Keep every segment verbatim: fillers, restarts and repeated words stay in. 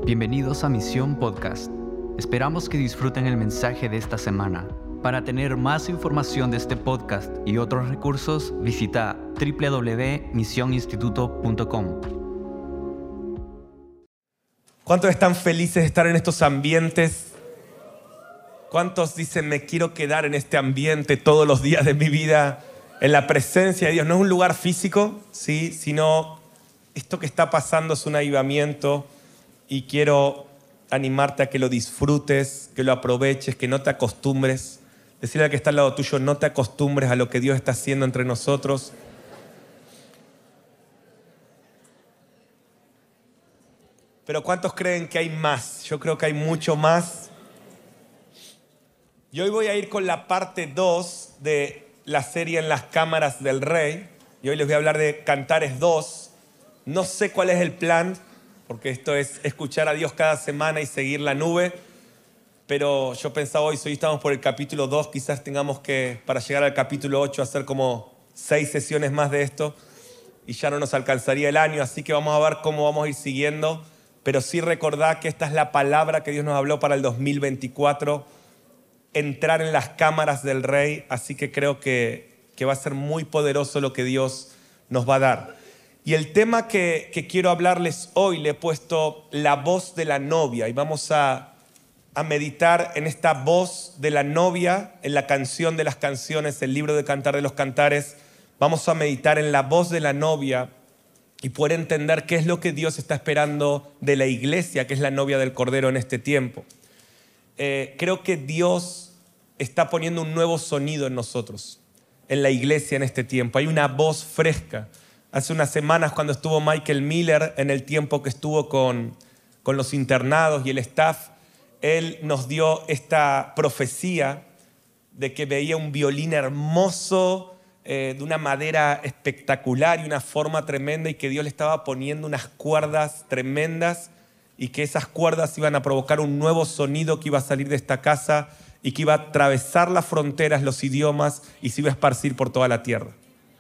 Bienvenidos a Misión Podcast. Esperamos que disfruten el mensaje de esta semana. Para tener más información de este podcast y otros recursos, visita doble u doble u doble u punto misión instituto punto com. ¿Cuántos están felices de estar en estos ambientes? ¿Cuántos dicen, me quiero quedar en este ambiente todos los días de mi vida, en la presencia de Dios? No es un lugar físico, ¿sí? Sino esto que está pasando es un avivamiento y quiero animarte a que lo disfrutes, que lo aproveches, que no te acostumbres. Decirle al que está al lado tuyo, no te acostumbres a lo que Dios está haciendo entre nosotros. Pero ¿cuántos creen que hay más? Yo creo que hay mucho más. Y hoy voy a ir con la parte dos de la serie En las cámaras del Rey. Y hoy les voy a hablar de Cantares dos. No sé cuál es el plan, porque esto es escuchar a Dios cada semana y seguir la nube. Pero yo pensaba hoy, si hoy estamos por el capítulo dos, quizás tengamos que, para llegar al capítulo ocho, hacer como seis sesiones más de esto. Y ya no nos alcanzaría el año, así que vamos a ver cómo vamos a ir siguiendo. Pero sí recordad que esta es la palabra que Dios nos habló para el dos mil veinticuatro. Entrar en las cámaras del Rey. Así que creo que, que va a ser muy poderoso lo que Dios nos va a dar. Y el tema que, que quiero hablarles hoy, le he puesto la voz de la novia. Y vamos a, a meditar en esta voz de la novia, en la canción de las canciones, el libro de Cantar de los Cantares. Vamos a meditar en la voz de la novia y poder entender qué es lo que Dios está esperando de la iglesia, que es la novia del Cordero en este tiempo. Eh, creo que Dios está poniendo un nuevo sonido en nosotros, en la iglesia en este tiempo. Hay una voz fresca. Hace unas semanas, cuando estuvo Michael Miller, en el tiempo que estuvo con, con los internados y el staff, él nos dio esta profecía de que veía un violín hermoso, eh, de una madera espectacular y una forma tremenda, y que Dios le estaba poniendo unas cuerdas tremendas y que esas cuerdas iban a provocar un nuevo sonido que iba a salir de esta casa y que iba a atravesar las fronteras, los idiomas, y se iba a esparcir por toda la tierra.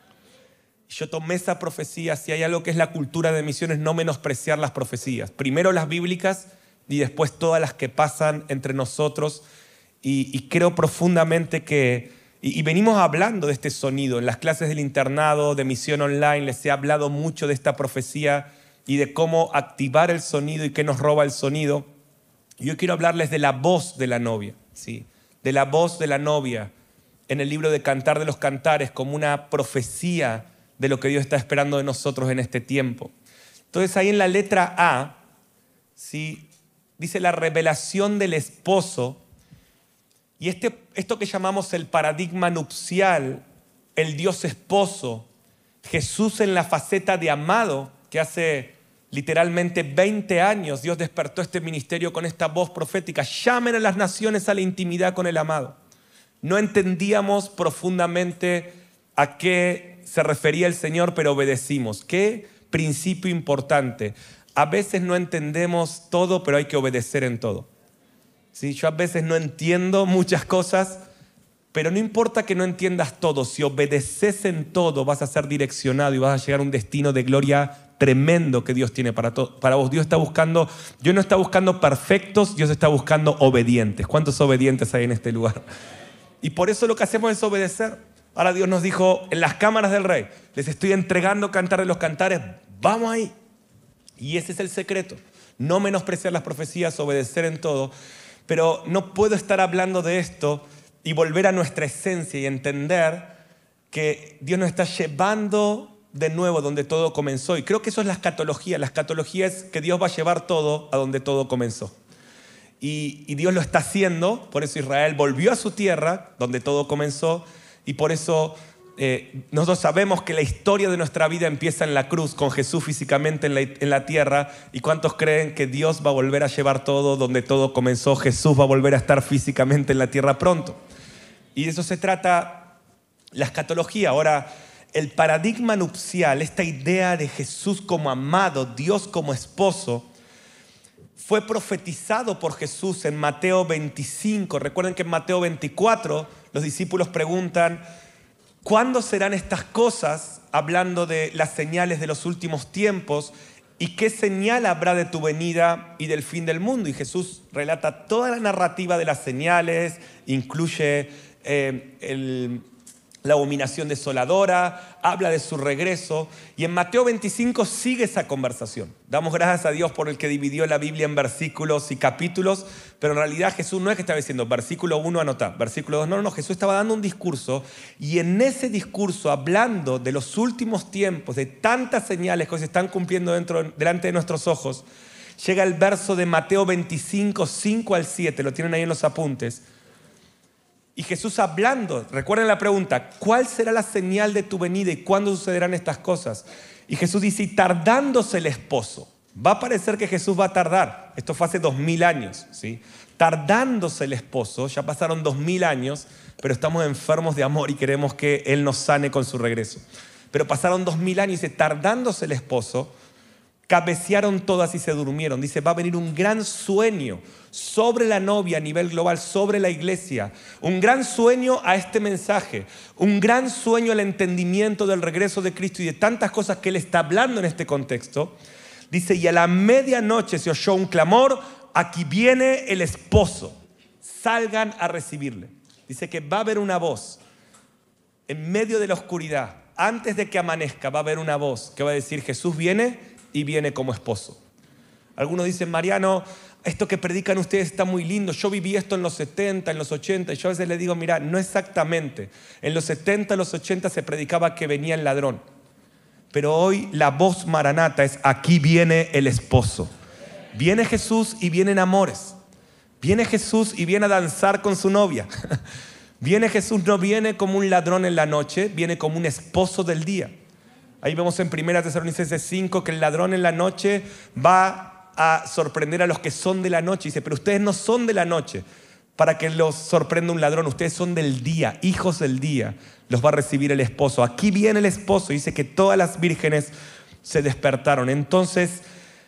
Yo tomé esa profecía. Si hay algo que es la cultura de misiones, no menospreciar las profecías. Primero las bíblicas y después todas las que pasan entre nosotros. Y, y creo profundamente que, y, y venimos hablando de este sonido. En las clases del internado, de misión online, les he hablado mucho de esta profecía y de cómo activar el sonido y qué nos roba el sonido. Y yo quiero hablarles de la voz de la novia, ¿sí? De la voz de la novia en el libro de Cantar de los Cantares, como una profecía de lo que Dios está esperando de nosotros en este tiempo. Entonces ahí en la letra A, ¿sí?, dice la revelación del esposo. Y este, esto que llamamos el paradigma nupcial, el Dios esposo, Jesús en la faceta de amado, que hace literalmente veinte años Dios despertó este ministerio con esta voz profética: llamen a las naciones a la intimidad con el amado. No entendíamos profundamente a qué se refería el Señor, pero obedecimos. Qué principio importante. A veces no entendemos todo, pero hay que obedecer en todo. ¿Sí? Yo a veces no entiendo muchas cosas, pero no importa que no entiendas todo. Si obedeces en todo, vas a ser direccionado y vas a llegar a un destino de gloria tremendo que Dios tiene para, to- para vos. Dios está buscando, Dios no está buscando perfectos, Dios está buscando obedientes. ¿Cuántos obedientes hay en este lugar? Y por eso lo que hacemos es obedecer. Ahora Dios nos dijo, en las cámaras del Rey, les estoy entregando Cantar de los Cantares, vamos ahí. Y ese es el secreto. No menospreciar las profecías, obedecer en todo. Pero no puedo estar hablando de esto y volver a nuestra esencia y entender que Dios nos está llevando de nuevo donde todo comenzó. Y creo que eso es la escatología. La escatología es que Dios va a llevar todo a donde todo comenzó. Y, y Dios lo está haciendo. Por eso Israel volvió a su tierra, donde todo comenzó. Y por eso eh, nosotros sabemos que la historia de nuestra vida empieza en la cruz, con Jesús físicamente en la, en la tierra. ¿Y cuántos creen que Dios va a volver a llevar todo donde todo comenzó? Jesús va a volver a estar físicamente en la tierra pronto. Y de eso se trata la escatología. Ahora, el paradigma nupcial, esta idea de Jesús como amado, Dios como esposo, fue profetizado por Jesús en Mateo veinticinco. Recuerden que en Mateo veinticuatro los discípulos preguntan, ¿cuándo serán estas cosas? Hablando de las señales de los últimos tiempos. ¿y qué señal habrá de tu venida y del fin del mundo? Y Jesús relata toda la narrativa de las señales, incluye eh, el, la abominación desoladora, habla de su regreso. Y en Mateo veinticinco sigue esa conversación. Damos gracias a Dios por el que dividió la Biblia en versículos y capítulos, pero en realidad Jesús no es que estaba diciendo versículo uno anotá, versículo dos, no, no, no, Jesús estaba dando un discurso y en ese discurso, hablando de los últimos tiempos, de tantas señales que se están cumpliendo dentro, delante de nuestros ojos, llega el verso de Mateo veinticinco, cinco al siete, lo tienen ahí en los apuntes. Y Jesús hablando, recuerden la pregunta, ¿cuál será la señal de tu venida y cuándo sucederán estas cosas? Y Jesús dice, y tardándose el esposo. Va a parecer que Jesús va a tardar. Esto fue hace dos mil años, ¿sí? Tardándose el esposo, ya pasaron dos mil años, pero estamos enfermos de amor y queremos que Él nos sane con su regreso. Pero pasaron dos mil años y dice, tardándose el esposo, cabecearon todas y se durmieron. Dice, va a venir un gran sueño sobre la novia a nivel global, sobre la iglesia. Un gran sueño a este mensaje. Un gran sueño al entendimiento del regreso de Cristo y de tantas cosas que Él está hablando en este contexto. Dice, y a la medianoche se oyó un clamor, aquí viene el esposo, salgan a recibirle. Dice que va a haber una voz en medio de la oscuridad. Antes de que amanezca va a haber una voz que va a decir, Jesús viene y viene como esposo. Algunos dicen, Mariano, esto que predican ustedes está muy lindo. Yo viví esto en los setenta, en los ochenta. Y yo a veces les digo, mira, no exactamente. En los setenta, en los ochenta se predicaba que venía el ladrón. Pero hoy la voz maranata es, aquí viene el esposo. Viene Jesús y vienen amores. Viene Jesús y viene a danzar con su novia. Viene Jesús, no viene como un ladrón en la noche, viene como un esposo del día. Ahí vemos en primera Tesalonicenses cinco que el ladrón en la noche va a sorprender a los que son de la noche. Dice, pero ustedes no son de la noche para que los sorprenda un ladrón. Ustedes son del día, hijos del día. Los va a recibir el esposo. Aquí viene el esposo. Dice que todas las vírgenes se despertaron. Entonces,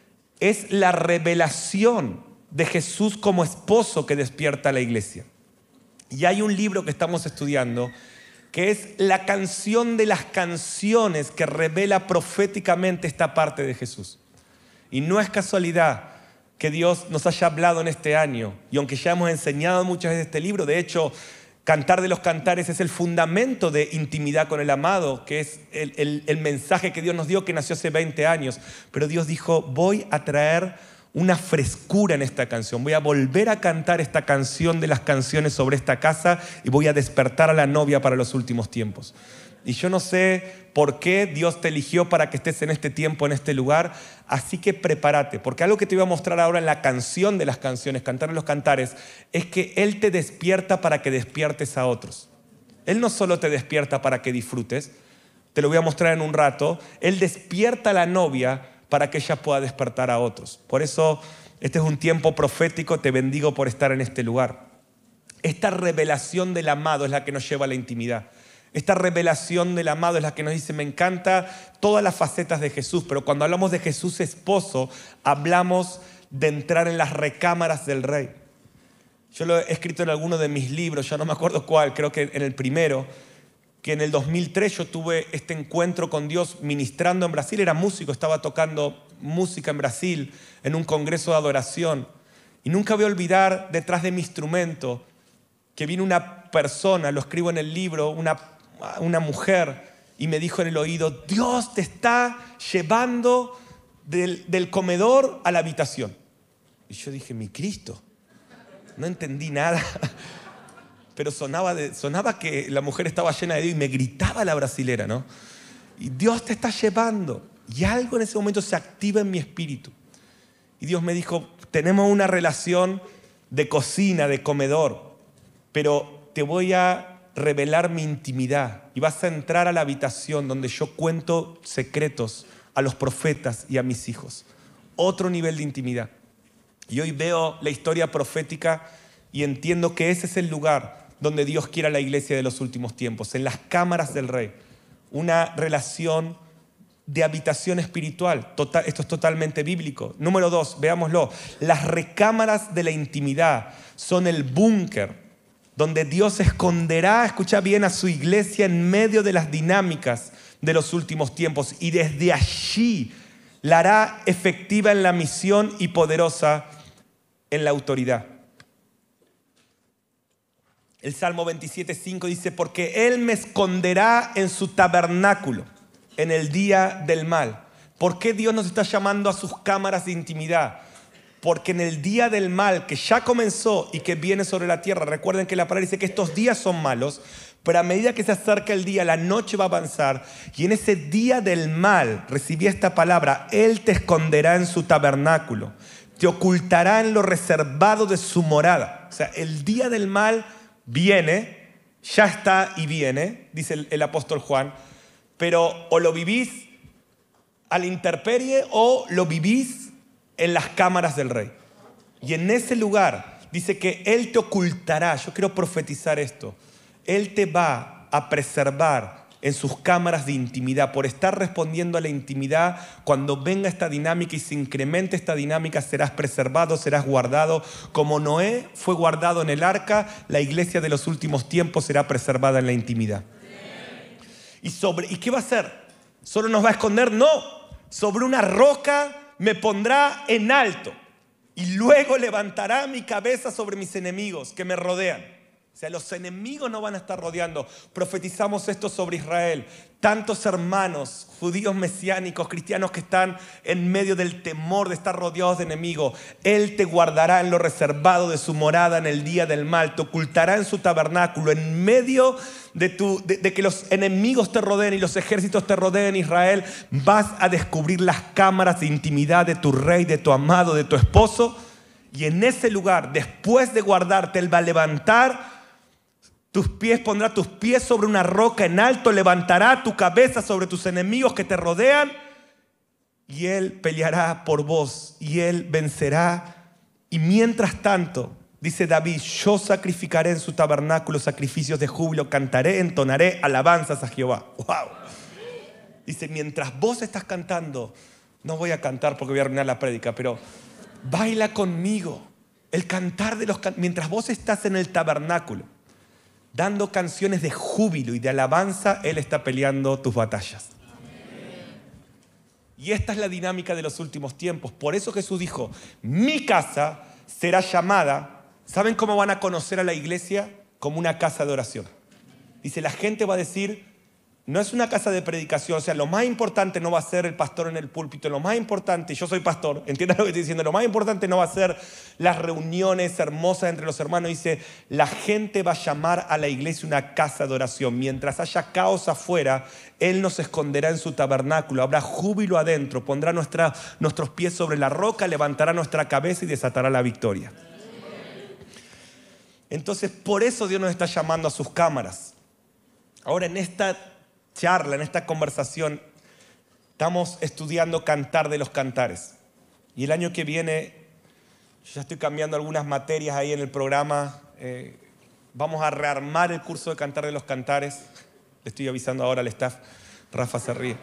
es la revelación de Jesús como esposo que despierta a la iglesia. Y hay un libro que estamos estudiando que es la canción de las canciones que revela proféticamente esta parte de Jesús. Y no es casualidad que Dios nos haya hablado en este año. Y aunque ya hemos enseñado muchas veces este libro, de hecho, Cantar de los Cantares es el fundamento de intimidad con el amado, que es el, el, el mensaje que Dios nos dio, que nació hace veinte años. Pero Dios dijo, voy a traer una frescura en esta canción. Voy a volver a cantar esta canción de las canciones sobre esta casa y voy a despertar a la novia para los últimos tiempos. Y yo no sé por qué Dios te eligió para que estés en este tiempo, en este lugar. Así que prepárate, porque algo que te voy a mostrar ahora en la canción de las canciones, Cantar de los Cantares, es que Él te despierta para que despiertes a otros. Él no solo te despierta para que disfrutes, te lo voy a mostrar en un rato. Él despierta a la novia para que ella pueda despertar a otros. Por eso este es un tiempo profético. Te bendigo por estar en este lugar. Esta revelación del amado es la que nos lleva a la intimidad. Esta revelación del amado es la que nos dice, me encanta todas las facetas de Jesús, pero cuando hablamos de Jesús esposo, hablamos de entrar en las recámaras del Rey. Yo lo he escrito en alguno de mis libros, ya no me acuerdo cuál, creo que en el primero, que en el dos mil tres yo tuve este encuentro con Dios ministrando en Brasil. Era músico, estaba tocando música en Brasil en un congreso de adoración. Y nunca voy a olvidar detrás de mi instrumento que vino una persona, lo escribo en el libro, una, una mujer, y me dijo en el oído, Dios te está llevando del, del comedor a la habitación. Y yo dije, mi Cristo, no entendí nada. Pero sonaba, de, sonaba que la mujer estaba llena de Dios y me gritaba la brasilera, ¿no? Y Dios te está llevando. Y algo en ese momento se activa en mi espíritu. Y Dios me dijo, tenemos una relación de cocina, de comedor, pero te voy a revelar mi intimidad y vas a entrar a la habitación donde yo cuento secretos a los profetas y a mis hijos. Otro nivel de intimidad. Y hoy veo la historia profética y entiendo que ese es el lugar donde Dios quiere a la iglesia de los últimos tiempos, en las cámaras del Rey. Una relación de habitación espiritual. Total, esto es totalmente bíblico. Número dos, veámoslo. Las recámaras de la intimidad son el búnker donde Dios esconderá, escucha bien, a su iglesia en medio de las dinámicas de los últimos tiempos. Y desde allí la hará efectiva en la misión y poderosa en la autoridad. El Salmo veintisiete, cinco dice, porque Él me esconderá en su tabernáculo en el día del mal. ¿Por qué Dios nos está llamando a sus cámaras de intimidad? Porque en el día del mal que ya comenzó y que viene sobre la tierra, recuerden que la palabra dice que estos días son malos, pero a medida que se acerca el día, la noche va a avanzar. Y en ese día del mal, recibí esta palabra, Él te esconderá en su tabernáculo, te ocultará en lo reservado de su morada. O sea, el día del mal viene, ya está y viene, dice el, el apóstol Juan, pero o lo vivís a la intemperie o lo vivís en las cámaras del rey. Y en ese lugar dice que Él te ocultará. Yo quiero profetizar esto. Él te va a preservar en sus cámaras de intimidad por estar respondiendo a la intimidad. Cuando venga esta dinámica y se incremente esta dinámica, serás preservado, serás guardado. Como Noé fue guardado en el arca, la iglesia de los últimos tiempos será preservada en la intimidad. ¿Y, sobre, ¿y qué va a hacer? ¿Solo nos va a esconder? No. Sobre una roca me pondrá en alto y luego levantará mi cabeza sobre mis enemigos que me rodean. O sea, los enemigos no van a estar rodeando. Profetizamos esto sobre Israel. Tantos hermanos, judíos mesiánicos, cristianos que están en medio del temor de estar rodeados de enemigos. Él te guardará en lo reservado de su morada en el día del mal. Te ocultará en su tabernáculo. En medio de, tu, de, de que los enemigos te rodeen y los ejércitos te rodeen, Israel, vas a descubrir las cámaras de intimidad de tu rey, de tu amado, de tu esposo. Y en ese lugar, después de guardarte, Él va a levantar tus pies, pondrá tus pies sobre una roca en alto, levantará tu cabeza sobre tus enemigos que te rodean y Él peleará por vos y Él vencerá. Y mientras tanto, dice David, yo sacrificaré en su tabernáculo sacrificios de júbilo, cantaré, entonaré alabanzas a Jehová. ¡Wow! Dice, mientras vos estás cantando, no voy a cantar porque voy a arruinar la prédica, pero baila conmigo. El cantar de los can- mientras vos estás en el tabernáculo, dando canciones de júbilo y de alabanza, Él está peleando tus batallas. Amén. Y esta es la dinámica de los últimos tiempos. Por eso Jesús dijo, mi casa será llamada. ¿Saben cómo van a conocer a la iglesia? Como una casa de oración. Dice, la gente va a decir, no es una casa de predicación. O sea, lo más importante no va a ser el pastor en el púlpito. Lo más importante, yo soy pastor, entiendan lo que estoy diciendo. Lo más importante no va a ser las reuniones hermosas entre los hermanos. Dice, la gente va a llamar a la iglesia una casa de oración. Mientras haya caos afuera, Él nos esconderá en su tabernáculo. Habrá júbilo adentro. Pondrá nuestra, nuestros pies sobre la roca, levantará nuestra cabeza y desatará la victoria. Entonces, por eso Dios nos está llamando a sus cámaras. Ahora, en esta charla, en esta conversación, estamos estudiando Cantar de los Cantares. Y el año que viene, yo ya estoy cambiando algunas materias ahí en el programa. Eh, vamos a rearmar el curso de Cantar de los Cantares. Le estoy avisando ahora al staff. Rafa se ríe.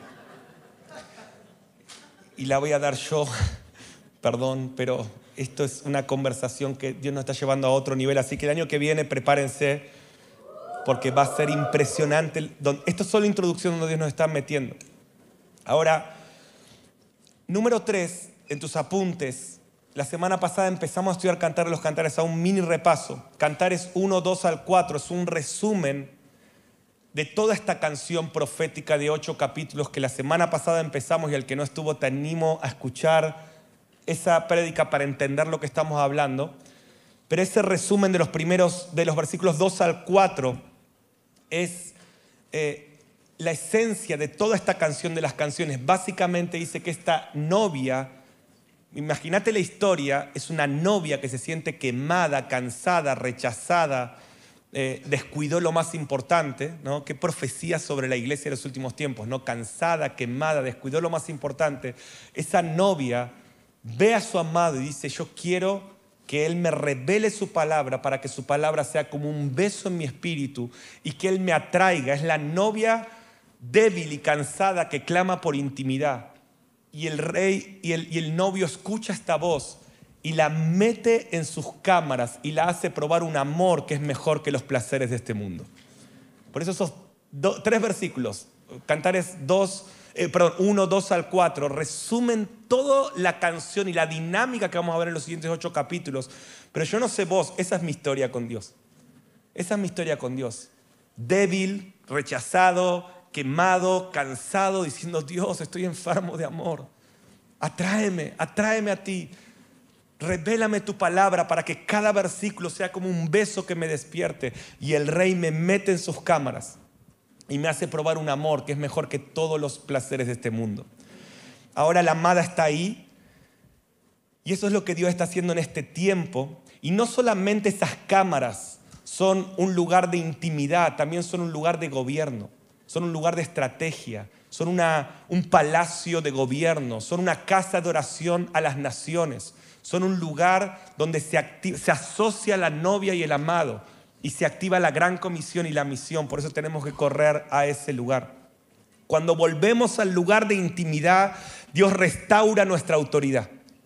Y la voy a dar yo, perdón, pero esto es una conversación que Dios nos está llevando a otro nivel. Así que el año que viene, prepárense, porque va a ser impresionante. Esto es solo introducción donde Dios nos está metiendo. Ahora, número tres, en tus apuntes, la semana pasada empezamos a estudiar Cantar de los Cantares, a un mini repaso. Cantares uno, dos al cuatro es un resumen de toda esta canción profética de ocho capítulos que la semana pasada empezamos, y al que no estuvo te animo a escuchar esa prédica para entender lo que estamos hablando. Pero ese resumen de los primeros, de los versículos dos al cuatro, es eh, la esencia de toda esta canción de las canciones. Básicamente dice que esta novia, imagínate la historia, es una novia que se siente quemada, cansada, rechazada, eh, descuidó lo más importante, ¿no? Qué profecía sobre la iglesia de los últimos tiempos, ¿no? Cansada, quemada, descuidó lo más importante. Esa novia ve a su amado y dice, yo quiero que Él me revele su palabra para que su palabra sea como un beso en mi espíritu y que Él me atraiga. Es la novia débil y cansada que clama por intimidad. Y el rey y el, y el novio escucha esta voz y la mete en sus cámaras y la hace probar un amor que es mejor que los placeres de este mundo. Por eso esos do, tres versículos, Cantares dos, eh, perdón, uno, dos al cuatro, resumen toda la canción y la dinámica que vamos a ver en los siguientes ocho capítulos. Pero yo no sé vos, esa es mi historia con Dios. Esa es mi historia con Dios. Débil, rechazado, quemado, cansado, diciendo, Dios, estoy enfermo de amor. Atráeme, atráeme a ti. Revélame tu palabra para que cada versículo sea como un beso que me despierte. Y el Rey me mete en sus cámaras y me hace probar un amor que es mejor que todos los placeres de este mundo. Ahora la amada está ahí y eso es lo que Dios está haciendo en este tiempo. Y no solamente esas cámaras son un lugar de intimidad, también son un lugar de gobierno, son un lugar de estrategia, son una, un palacio de gobierno, son una casa de oración a las naciones. Son un lugar donde se, activa, se asocia la novia y el amado y se activa la gran comisión y la misión. Por eso tenemos que correr a ese lugar. Cuando volvemos al lugar de intimidad, Dios restaura nuestra autoridad.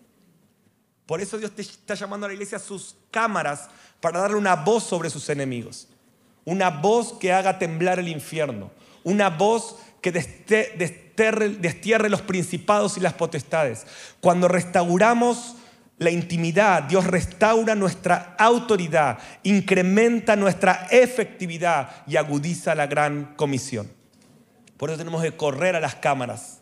Por eso Dios te está llamando a la iglesia a sus cámaras para darle una voz sobre sus enemigos. Una voz que haga temblar el infierno. Una voz que desterre, destierre los principados y las potestades. Cuando restauramos la intimidad, Dios restaura nuestra autoridad, incrementa nuestra efectividad y agudiza la gran comisión. Por eso tenemos que correr a las cámaras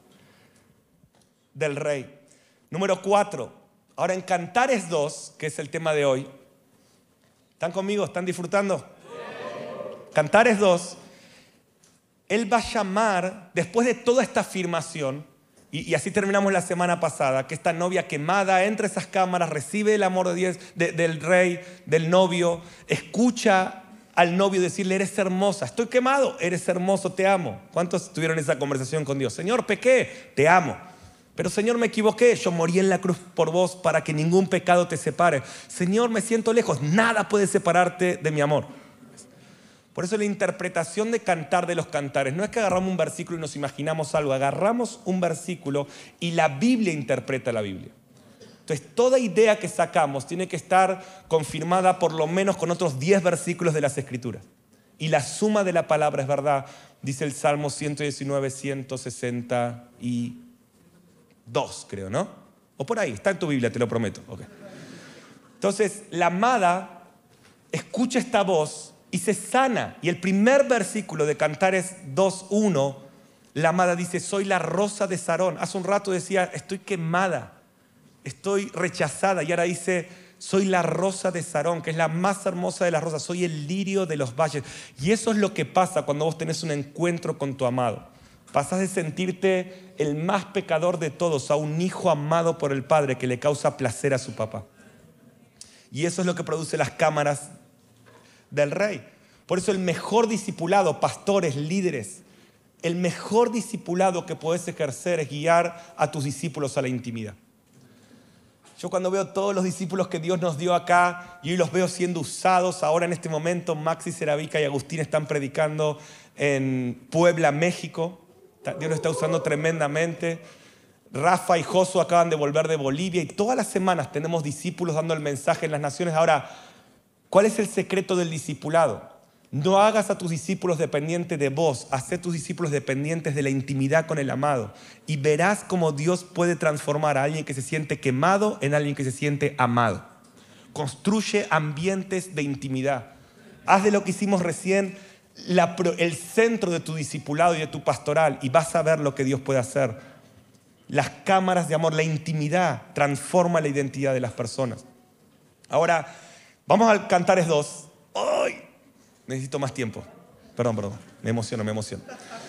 del Rey. Número cuatro. Ahora en Cantares dos, que es el tema de hoy. ¿Están conmigo? ¿Están disfrutando? Sí. Cantares dos. Él va a llamar, después de toda esta afirmación, Y, y así terminamos la semana pasada, que esta novia quemada entra a esas cámaras, recibe el amor de Dios, de, del rey, del novio, escucha al novio decirle, eres hermosa, estoy quemado, eres hermoso, te amo. ¿Cuántos tuvieron esa conversación con Dios? Señor, pequé, te amo. Pero Señor, me equivoqué, yo morí en la cruz por vos para que ningún pecado te separe. Señor, me siento lejos, nada puede separarte de mi amor. Por eso la interpretación de Cantar de los Cantares no es que agarramos un versículo y nos imaginamos algo, agarramos un versículo y la Biblia interpreta la Biblia. Entonces toda idea que sacamos tiene que estar confirmada por lo menos con otros diez versículos de las Escrituras. Y la suma de la palabra es verdad, dice el Salmo ciento diecinueve, ciento sesenta y dos, creo, ¿no? O por ahí, está en tu Biblia, te lo prometo. Okay. Entonces la amada escucha esta voz y se sana. Y el primer versículo de Cantares dos uno, la amada dice, soy la rosa de Sarón. Hace un rato decía, estoy quemada, estoy rechazada. Y ahora dice, soy la rosa de Sarón, que es la más hermosa de las rosas. Soy el lirio de los valles. Y eso es lo que pasa cuando vos tenés un encuentro con tu amado. Pasás de sentirte el más pecador de todos a un hijo amado por el Padre que le causa placer a su papá. Y eso es lo que produce las cámaras del Rey. Por eso el mejor discipulado, pastores, líderes, el mejor discipulado que puedes ejercer es guiar a tus discípulos a la intimidad. Yo cuando veo todos los discípulos que Dios nos dio acá y hoy los veo siendo usados, ahora en este momento Maxi, Seravica y Agustín están predicando en Puebla, México. Dios los está usando tremendamente. Rafa y Josu acaban de volver de Bolivia y todas las semanas tenemos discípulos dando el mensaje en las naciones. Ahora, ¿cuál es el secreto del discipulado? No hagas a tus discípulos dependientes de vos, haz a tus discípulos dependientes de la intimidad con el amado. Y verás cómo Dios puede transformar a alguien que se siente quemado en alguien que se siente amado. Construye ambientes de intimidad. Haz de lo que hicimos recién la, el centro de tu discipulado y de tu pastoral y vas a ver lo que Dios puede hacer. Las cámaras de amor, la intimidad transforma la identidad de las personas. Ahora, vamos al Cantares dos. ¡Ay! Necesito más tiempo. Perdón, perdón. Me emociono, me emociono.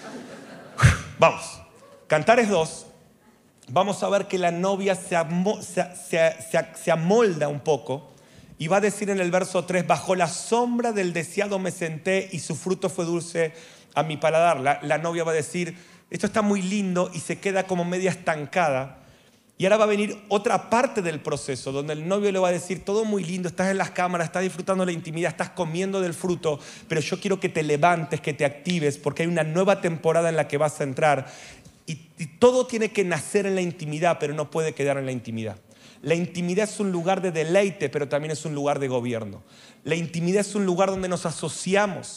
Vamos. Cantares dos. Vamos a ver que la novia se, amo, se, se, se, se amolda un poco y va a decir en el verso tres, bajo la sombra del deseado me senté y su fruto fue dulce a mi paladar. La, la novia va a decir, esto está muy lindo y se queda como media estancada. Y ahora va a venir otra parte del proceso donde el novio le va a decir, todo muy lindo, estás en las cámaras, estás disfrutando la intimidad, estás comiendo del fruto, pero yo quiero que te levantes, que te actives, porque hay una nueva temporada en la que vas a entrar. Y, y todo tiene que nacer en la intimidad, pero no puede quedar en la intimidad. La intimidad es un lugar de deleite, pero también es un lugar de gobierno. La intimidad es un lugar donde nos asociamos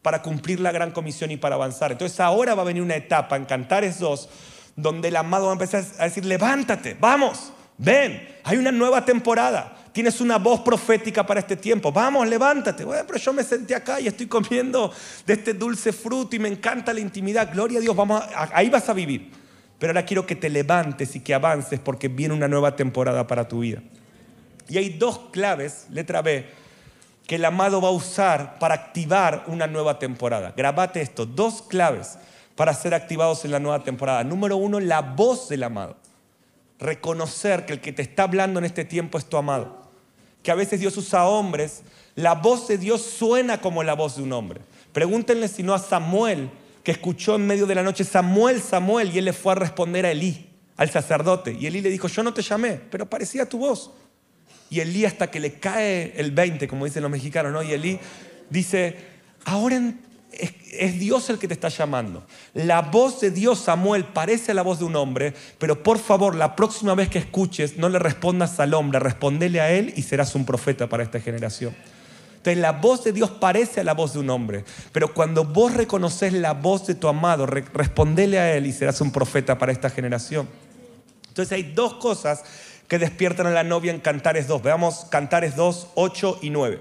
para cumplir la gran comisión y para avanzar. Entonces ahora va a venir una etapa en Cantares dos donde el amado va a empezar a decir, levántate, vamos, ven, hay una nueva temporada. Tienes una voz profética para este tiempo. Vamos, levántate. Bueno, pero yo me senté acá y estoy comiendo de este dulce fruto y me encanta la intimidad. Gloria a Dios, vamos a, ahí vas a vivir. Pero ahora quiero que te levantes y que avances porque viene una nueva temporada para tu vida. Y hay dos claves, letra B, que el amado va a usar para activar una nueva temporada. Grabate esto, dos claves para ser activados en la nueva temporada. Número uno, la voz del amado. Reconocer que el que te está hablando en este tiempo es tu amado. Que a veces Dios usa hombres, la voz de Dios suena como la voz de un hombre. Pregúntenle si no a Samuel, que escuchó en medio de la noche, Samuel, Samuel, y él le fue a responder a Elí, al sacerdote. Y Elí le dijo, yo no te llamé, pero parecía tu voz. Y Elí, hasta que le cae el veinte, como dicen los mexicanos, ¿no? Y Elí dice, ahora en Es, es Dios el que te está llamando. La voz de Dios, Samuel, parece la voz de un hombre, pero por favor, la próxima vez que escuches, no le respondas al hombre, respondele a él y serás un profeta para esta generación. Entonces, la voz de Dios parece a la voz de un hombre, pero cuando vos reconoces la voz de tu amado, re- respondele a él y serás un profeta para esta generación. Entonces, hay dos cosas que despiertan a la novia en Cantares dos. Veamos Cantares dos, ocho y nueve.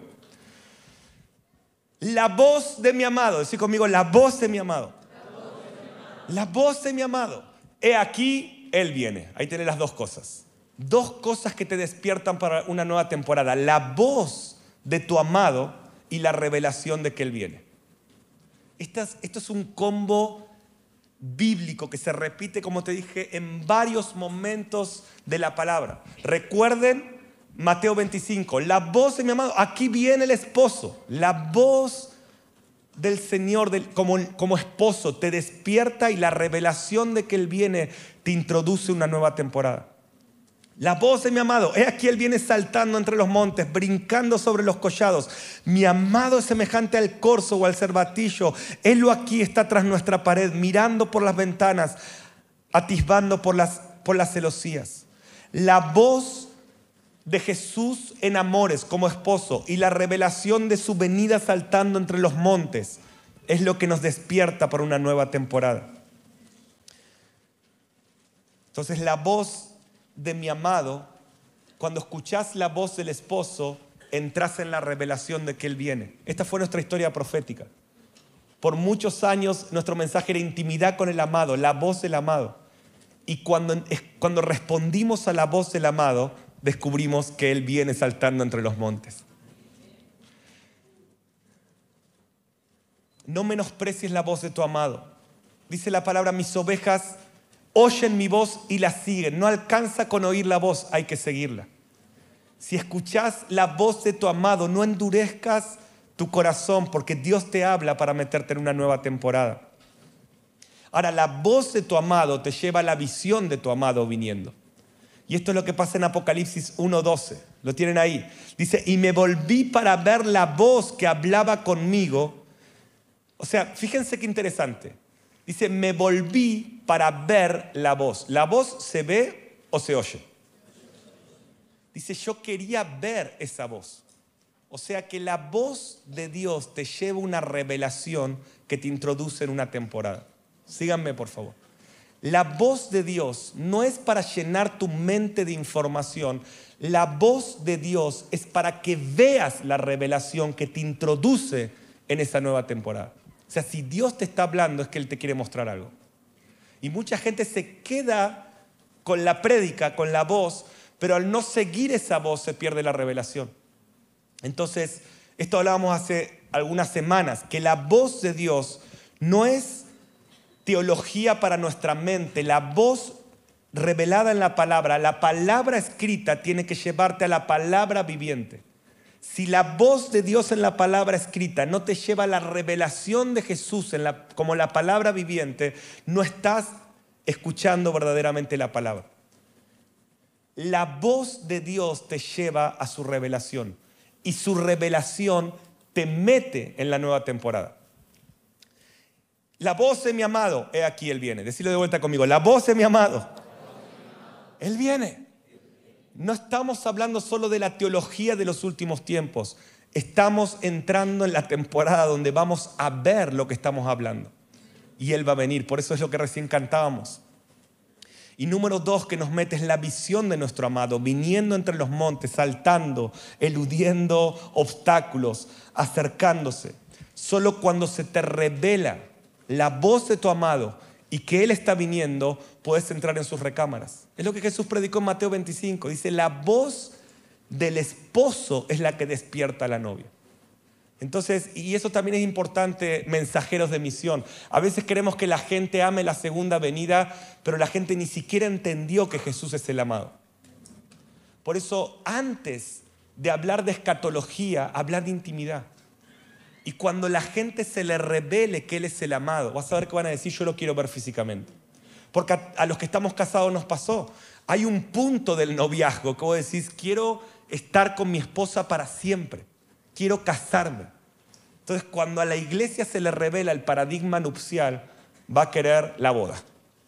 La voz de mi amado, decí conmigo, la voz de mi amado. La voz de mi amado. He aquí, Él viene. Ahí tenés las dos cosas. Dos cosas que te despiertan para una nueva temporada. La voz de tu amado y la revelación de que Él viene. Esto es, esto es un combo bíblico que se repite, como te dije, en varios momentos de la palabra. Recuerden Mateo veinticinco, la voz de mi amado, aquí viene el esposo. La voz del Señor del, como, como esposo te despierta y la revelación de que Él viene te introduce una nueva temporada. La voz de mi amado, he aquí Él viene saltando entre los montes, brincando sobre los collados. Mi amado es semejante al corzo o al cervatillo. Él aquí está tras nuestra pared, mirando por las ventanas, atisbando por las, por las celosías. La voz de Jesús en amores como esposo y la revelación de su venida saltando entre los montes es lo que nos despierta para una nueva temporada. Entonces, la voz de mi amado, cuando escuchás la voz del esposo, entras en la revelación de que Él viene. Esta fue nuestra historia profética. Por muchos años nuestro mensaje era intimidad con el amado, la voz del amado. Y cuando, cuando respondimos a la voz del amado, descubrimos que Él viene saltando entre los montes. No menosprecies la voz de tu amado. Dice la palabra, mis ovejas oyen mi voz y la siguen. No alcanza con oír la voz, hay que seguirla. Si escuchás la voz de tu amado, no endurezcas tu corazón, porque Dios te habla para meterte en una nueva temporada. Ahora, la voz de tu amado te lleva a la visión de tu amado viniendo. Y esto es lo que pasa en Apocalipsis uno doce. Lo tienen ahí. Dice, y me volví para ver la voz que hablaba conmigo. O sea, fíjense qué interesante. Dice, me volví para ver la voz. ¿La voz se ve o se oye? Dice, yo quería ver esa voz. O sea que la voz de Dios te lleva una revelación que te introduce en una temporada. Síganme, por favor. La voz de Dios no es para llenar tu mente de información. La voz de Dios es para que veas la revelación que te introduce en esa nueva temporada. O sea, si Dios te está hablando es que Él te quiere mostrar algo. Y mucha gente se queda con la prédica, con la voz, pero al no seguir esa voz se pierde la revelación. Entonces, esto hablábamos hace algunas semanas, que la voz de Dios no es teología para nuestra mente. La voz revelada en la palabra, la palabra escrita tiene que llevarte a la palabra viviente. Si la voz de Dios en la palabra escrita no te lleva a la revelación de Jesús en la, como la palabra viviente, no estás escuchando verdaderamente la palabra. La voz de Dios te lleva a su revelación y su revelación te mete en la nueva temporada. La voz de mi amado, he aquí Él viene. Decilo de vuelta conmigo, la voz de mi amado. Él viene. No estamos hablando solo de la teología de los últimos tiempos. estamos entrando en la temporada donde vamos a ver lo que estamos hablando. Y Él va a venir. Por eso es lo que recién cantábamos. Y número dos que nos mete es la visión de nuestro amado, viniendo entre los montes, saltando, eludiendo obstáculos, acercándose. Solo cuando se te revela la voz de tu amado y que Él está viniendo, puedes entrar en sus recámaras. Es lo que Jesús predicó en Mateo veinticinco. Dice, la voz del esposo es la que despierta a la novia. Entonces, y eso también es importante, mensajeros de misión. A veces queremos que la gente ame la segunda venida, pero la gente ni siquiera entendió que Jesús es el amado. Por eso, antes de hablar de escatología, hablar de intimidad. Y cuando la gente se le revele que Él es el amado, vas a ver que van a decir, yo lo quiero ver físicamente. Porque a, a los que estamos casados nos pasó. Hay un punto del noviazgo que vos decís, quiero estar con mi esposa para siempre. Quiero casarme. Entonces, cuando a la iglesia se le revela el paradigma nupcial, va a querer la boda.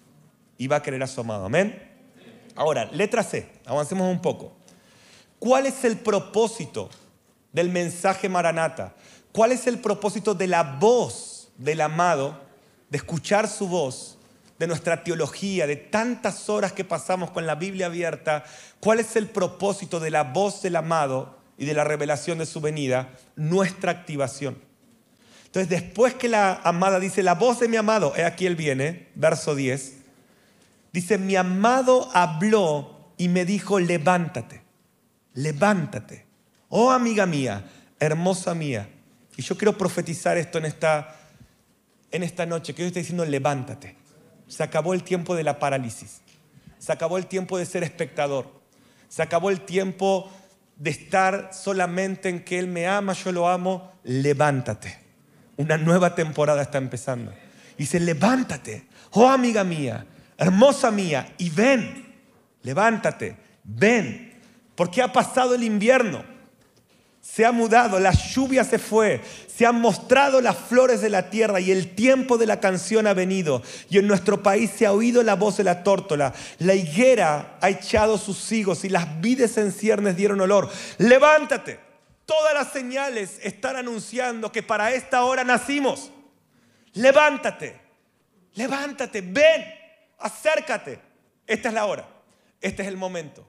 Y va a querer a su amado. ¿Amén? Ahora, letra C. Avancemos un poco. ¿Cuál es el propósito del mensaje Maranata? ¿Cuál es el propósito de la voz del amado, de escuchar su voz, de nuestra teología, de tantas horas que pasamos con la Biblia abierta? ¿Cuál es el propósito de la voz del amado y de la revelación de su venida? Nuestra activación. Entonces, después que la amada dice, la voz de mi amado, he aquí Él viene, verso diez, dice, mi amado habló y me dijo, levántate, levántate. Oh, amiga mía, hermosa mía. Y yo quiero profetizar esto en esta, en esta noche, que Dios está diciendo, levántate. Se acabó el tiempo de la parálisis. Se acabó el tiempo de ser espectador. Se acabó el tiempo de estar solamente en que Él me ama, yo lo amo. Levántate. Una nueva temporada está empezando. Y dice, levántate. Oh, amiga mía, hermosa mía, y ven. Levántate, ven. Porque ha pasado el invierno. Se ha mudado, la lluvia se fue, se han mostrado las flores de la tierra y el tiempo de la canción ha venido. Y en nuestro país se ha oído la voz de la tórtola. La higuera ha echado sus higos y las vides en ciernes dieron olor. Levántate. Todas las señales están anunciando que para esta hora nacimos. Levántate, levántate, ven, acércate. Esta es la hora, este es el momento.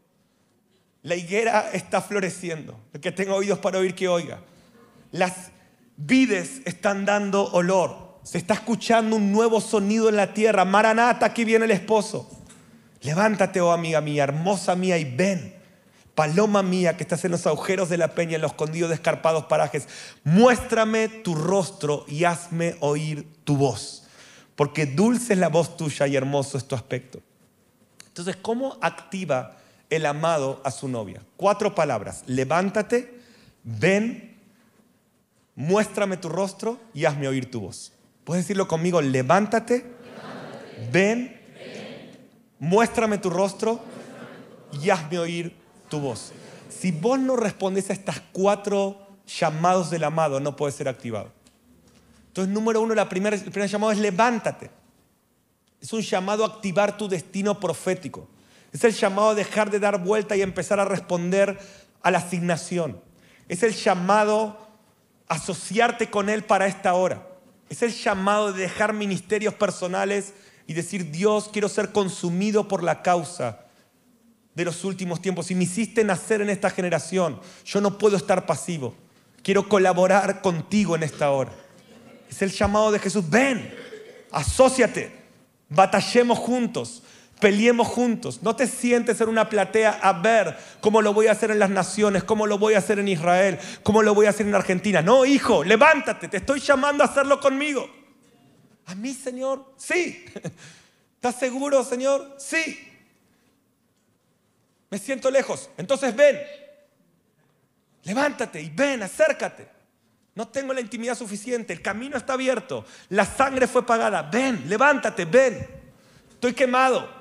La higuera está floreciendo. El que tenga oídos para oír, que oiga. Las vides están dando olor. Se está escuchando un nuevo sonido en la tierra. Maranata, aquí viene el esposo. Levántate, oh amiga mía, hermosa mía, y ven. Paloma mía, que estás en los agujeros de la peña, en los escondidos de escarpados parajes. Muéstrame tu rostro y hazme oír tu voz. Porque dulce es la voz tuya y hermoso es tu aspecto. Entonces, ¿cómo activa el amado a su novia? Cuatro palabras. Levántate, ven, muéstrame tu rostro y hazme oír tu voz. ¿Puedes decirlo conmigo? Levántate, Levántate. Ven, ven, muéstrame tu rostro y hazme oír tu voz. Si vos no respondes a estas cuatro llamados del amado, no puedes ser activado. Entonces, número uno, la primera, el primer llamado es levántate. Es un llamado a activar tu destino profético. Es el llamado a dejar de dar vuelta y empezar a responder a la asignación. Es el llamado a asociarte con Él para esta hora. Es el llamado de dejar ministerios personales y decir, Dios, quiero ser consumido por la causa de los últimos tiempos. Y me hiciste nacer en esta generación. Yo no puedo estar pasivo. Quiero colaborar contigo en esta hora. Es el llamado de Jesús. Ven, asóciate, batallemos juntos. Peleemos juntos. No te sientes en una platea a ver cómo lo voy a hacer en las naciones, cómo lo voy a hacer en Israel, cómo lo voy a hacer en Argentina. No, hijo, levántate. Te estoy llamando a hacerlo conmigo. ¿A mí, Señor? Sí. ¿Estás seguro, Señor? Sí. Me siento lejos. Entonces ven. Levántate y ven, acércate. No tengo la intimidad suficiente. El camino está abierto. La sangre fue pagada. Ven, levántate, ven. Estoy quemado.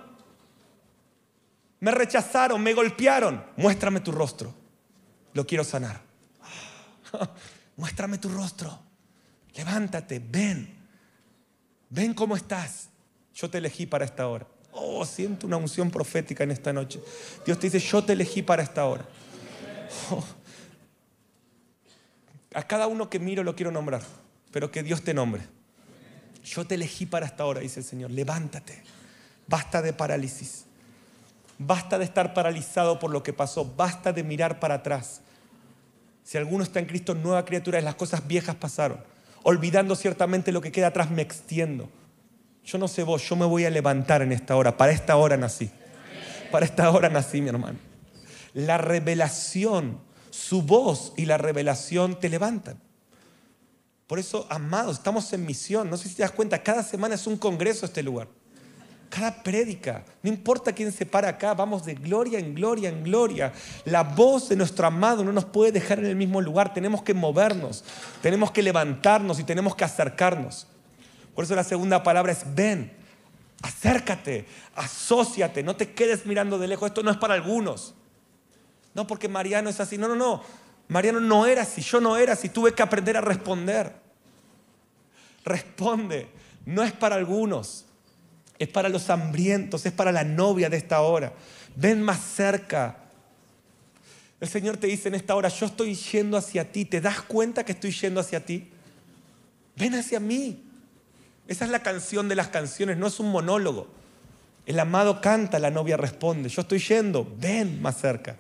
Me rechazaron, me golpearon. Muéstrame tu rostro. Lo quiero sanar. Muéstrame tu rostro. Levántate, ven. Ven cómo estás. Yo te elegí para esta hora. Oh, siento una unción profética en esta noche. Dios te dice, yo te elegí para esta hora. Oh. A cada uno que miro lo quiero nombrar, pero que Dios te nombre. Yo te elegí para esta hora, dice el Señor. Levántate. Basta de parálisis. Basta de estar paralizado por lo que pasó. Basta de mirar para atrás. Si alguno está en Cristo, nueva criatura es. Las cosas viejas pasaron. Olvidando ciertamente lo que queda atrás, me extiendo. Yo no sé vos, yo me voy a levantar en esta hora. Para esta hora nací. Para esta hora nací, mi hermano. La revelación, su voz y la revelación te levantan. Por eso, amados, estamos en misión. No sé si te das cuenta, cada semana es un congreso este lugar. Cada prédica, no importa quién se para acá, vamos de gloria en gloria en gloria. La voz de nuestro amado no nos puede dejar en el mismo lugar. Tenemos que movernos, tenemos que levantarnos y tenemos que acercarnos. Por eso la segunda palabra es ven, acércate, asóciate, no te quedes mirando de lejos. Esto no es para algunos. No porque Mariano es así, no, no, no. Mariano no era así, yo no era así, tuve que aprender a responder. Responde, no es para algunos. Es para los hambrientos, es para la novia de esta hora. Ven más cerca. El Señor te dice en esta hora, yo estoy yendo hacia ti. ¿Te das cuenta que estoy yendo hacia ti? Ven hacia mí. Esa es la canción de las canciones, no es un monólogo. El amado canta, la novia responde. Yo estoy yendo, ven más cerca.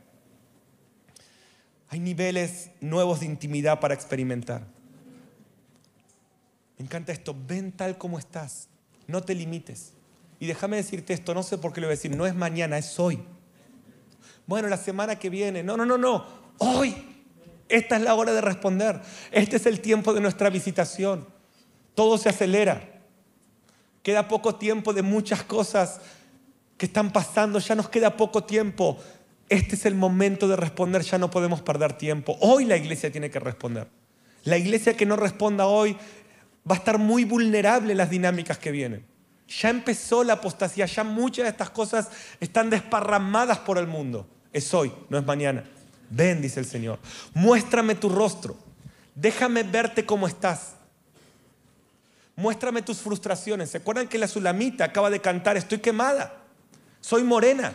Hay niveles nuevos de intimidad para experimentar. Me encanta esto, ven tal como estás. No te limites. Y déjame decirte esto, no sé por qué lo voy a decir, no es mañana, es hoy. Bueno, la semana que viene, no, no, no, no, hoy. Esta es la hora de responder. Este es el tiempo de nuestra visitación. Todo se acelera. Queda poco tiempo de muchas cosas que están pasando, ya nos queda poco tiempo. Este es el momento de responder, ya no podemos perder tiempo. Hoy la iglesia tiene que responder. La iglesia que no responda hoy va a estar muy vulnerable en las dinámicas que vienen. Ya empezó la apostasía, ya muchas de estas cosas están desparramadas por el mundo. Es hoy, no es mañana. Ven, dice el Señor. Muéstrame tu rostro. Déjame verte cómo estás. Muéstrame tus frustraciones. ¿Se acuerdan que la Sulamita acaba de cantar? Estoy quemada. Soy morena.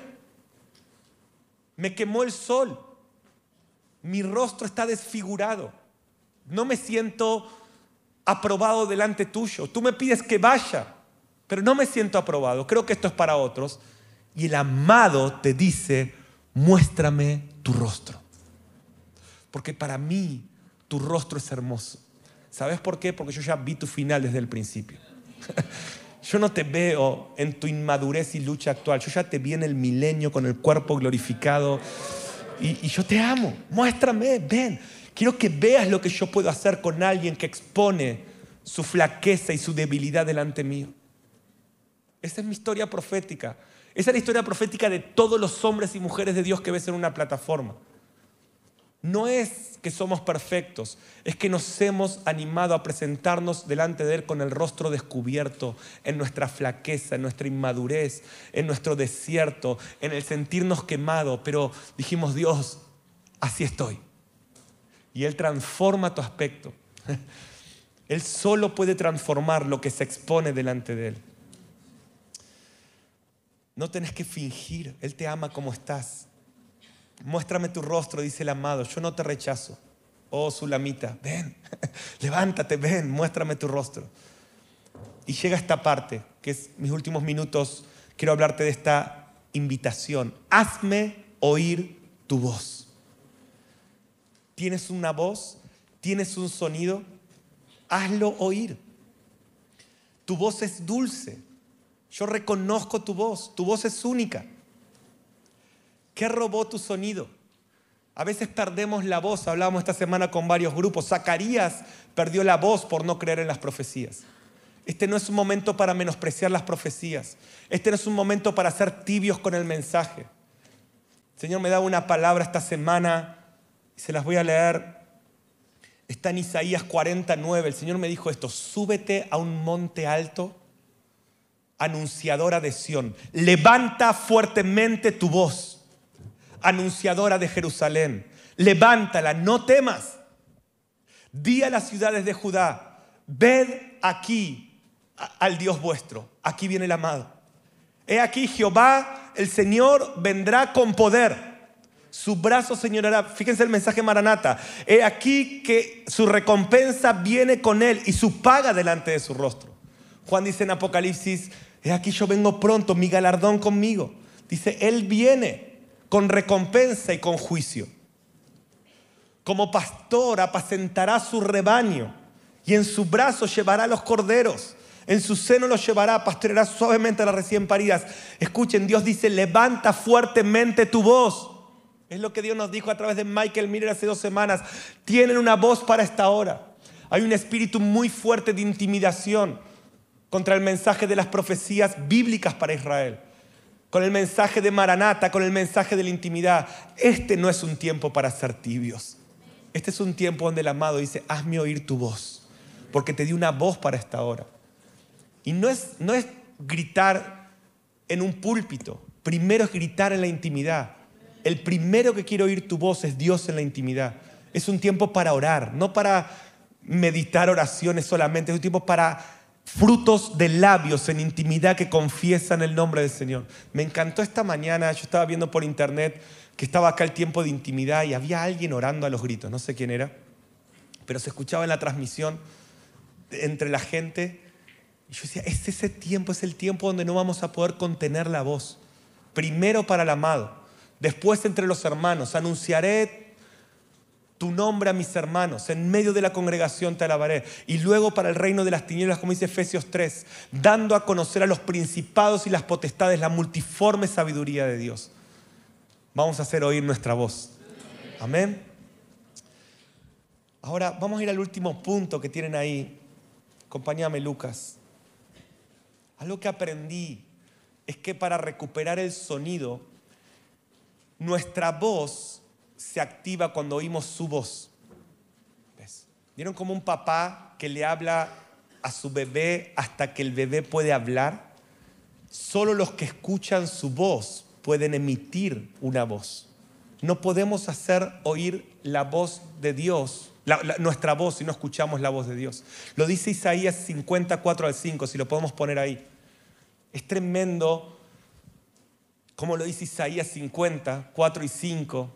Me quemó el sol. Mi rostro está desfigurado. No me siento aprobado delante tuyo. Tú me pides que vaya, pero no me siento aprobado. Creo que esto es para otros. Y el amado te dice, muéstrame tu rostro. Porque para mí tu rostro es hermoso. ¿Sabes por qué? Porque yo ya vi tu final desde el principio. Yo no te veo en tu inmadurez y lucha actual. Yo ya te vi en el milenio con el cuerpo glorificado. Y, y yo te amo. Muéstrame, ven. Quiero que veas lo que yo puedo hacer con alguien que expone su flaqueza y su debilidad delante mío. Esa es mi historia profética. Esa es la historia profética de todos los hombres y mujeres de Dios que ves en una plataforma. No es que somos perfectos, es que nos hemos animado a presentarnos delante de Él con el rostro descubierto, en nuestra flaqueza, en nuestra inmadurez, en nuestro desierto, en el sentirnos quemados. Pero dijimos, Dios, así estoy. Y Él transforma tu aspecto. Él solo puede transformar lo que se expone delante de Él. No tenés que fingir, Él te ama como estás. Muéstrame tu rostro, dice el amado, yo no te rechazo. Oh, Sulamita, ven, levántate, ven, muéstrame tu rostro. Y llega esta parte, que es mis últimos minutos, quiero hablarte de esta invitación. Hazme oír tu voz. ¿Tienes una voz? ¿Tienes un sonido? Hazlo oír. Tu voz es dulce. Yo reconozco tu voz, tu voz es única. ¿Qué robó tu sonido? A veces perdemos la voz. Hablábamos esta semana con varios grupos. Zacarías perdió la voz por no creer en las profecías. Este no es un momento para menospreciar las profecías. Este no es un momento para ser tibios con el mensaje. El Señor me da una palabra esta semana y se las voy a leer. Está en Isaías cuarenta y nueve. El Señor me dijo esto: súbete a un monte alto, anunciadora de Sión. Levanta fuertemente tu voz, anunciadora de Jerusalén. Levántala, no temas. Di a las ciudades de Judá, ved aquí al Dios vuestro. Aquí viene el amado. He aquí Jehová, el Señor, vendrá con poder. Su brazo señoreará. Fíjense el mensaje Maranata. He aquí que su recompensa viene con él y su paga delante de su rostro. Juan dice en Apocalipsis, he aquí yo vengo pronto, mi galardón conmigo. Dice, él viene con recompensa y con juicio. Como pastor apacentará su rebaño y en su brazo llevará los corderos. En su seno los llevará, pastoreará suavemente a las recién paridas. Escuchen, Dios dice, levanta fuertemente tu voz. Es lo que Dios nos dijo a través de Michael Miller hace dos semanas. Tienen una voz para esta hora. Hay un espíritu muy fuerte de intimidación contra el mensaje de las profecías bíblicas para Israel. Con el mensaje de Maranata, con el mensaje de la intimidad. Este no es un tiempo para ser tibios. Este es un tiempo donde el amado dice, hazme oír tu voz, porque te di una voz para esta hora. Y no es, no es gritar en un púlpito. Primero es gritar en la intimidad. El primero que quiere oír tu voz es Dios en la intimidad. Es un tiempo para orar, no para meditar oraciones solamente. Es un tiempo para frutos de labios en intimidad que confiesan el nombre del Señor. Me encantó esta mañana, yo estaba viendo por internet que estaba acá el tiempo de intimidad y había alguien orando a los gritos. No sé quién era, pero se escuchaba en la transmisión entre la gente. Y yo decía, es ese tiempo, es el tiempo donde no vamos a poder contener la voz. Primero para el amado, después entre los hermanos. Anunciaré tu nombre a mis hermanos, en medio de la congregación te alabaré. Y luego para el reino de las tinieblas, como dice Efesios tres, dando a conocer a los principados y las potestades la multiforme sabiduría de Dios. Vamos a hacer oír nuestra voz. Amén. Ahora vamos a ir al último punto que tienen ahí. Acompáñame, Lucas. Algo que aprendí es que para recuperar el sonido, nuestra voz se activa cuando oímos su voz. ¿Ves? ¿Vieron como un papá que le habla a su bebé hasta que el bebé puede hablar? Solo los que escuchan su voz pueden emitir una voz. No podemos hacer oír la voz de Dios, la, la, nuestra voz, si no escuchamos la voz de Dios. Lo dice Isaías cincuenta-cuatro al cinco, si lo podemos poner ahí. Es tremendo como lo dice Isaías cincuenta, cuatro y cinco.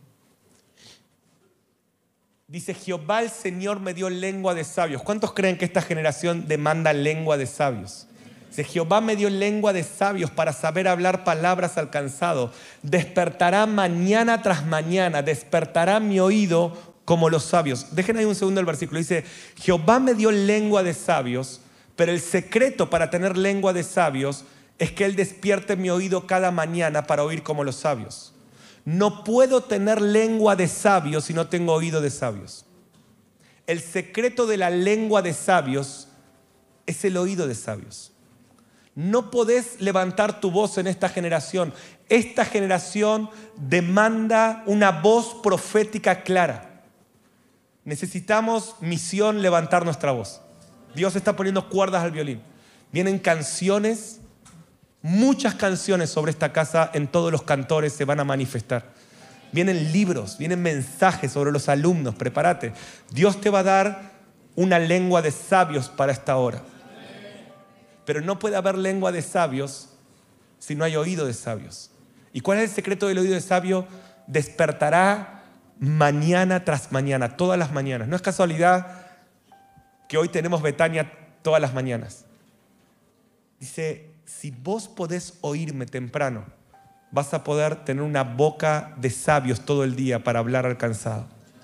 Dice, Jehová el Señor me dio lengua de sabios. ¿Cuántos creen que esta generación demanda lengua de sabios? Dice, Jehová me dio lengua de sabios para saber hablar palabras al cansado. Despertará mañana tras mañana, despertará mi oído como los sabios. Dejen ahí un segundo el versículo. Dice, Jehová me dio lengua de sabios, pero el secreto para tener lengua de sabios es que Él despierte mi oído cada mañana para oír como los sabios. No puedo tener lengua de sabios si no tengo oído de sabios. El secreto de la lengua de sabios es el oído de sabios. No podés levantar tu voz en esta generación. Esta generación demanda una voz profética clara. Necesitamos, misión, levantar nuestra voz. Dios está poniendo cuerdas al violín. Vienen canciones, muchas canciones sobre esta casa, en todos los cantores se van a manifestar. Vienen libros, vienen mensajes sobre los alumnos, prepárate. Dios te va a dar una lengua de sabios para esta hora. Pero no puede haber lengua de sabios si no hay oído de sabios. ¿Y cuál es el secreto del oído de sabio? Despertará mañana tras mañana, todas las mañanas. No es casualidad que hoy tenemos Betania todas las mañanas. Dice, si vos podés oírme temprano, vas a poder tener una boca de sabios todo el día para hablar al cansado.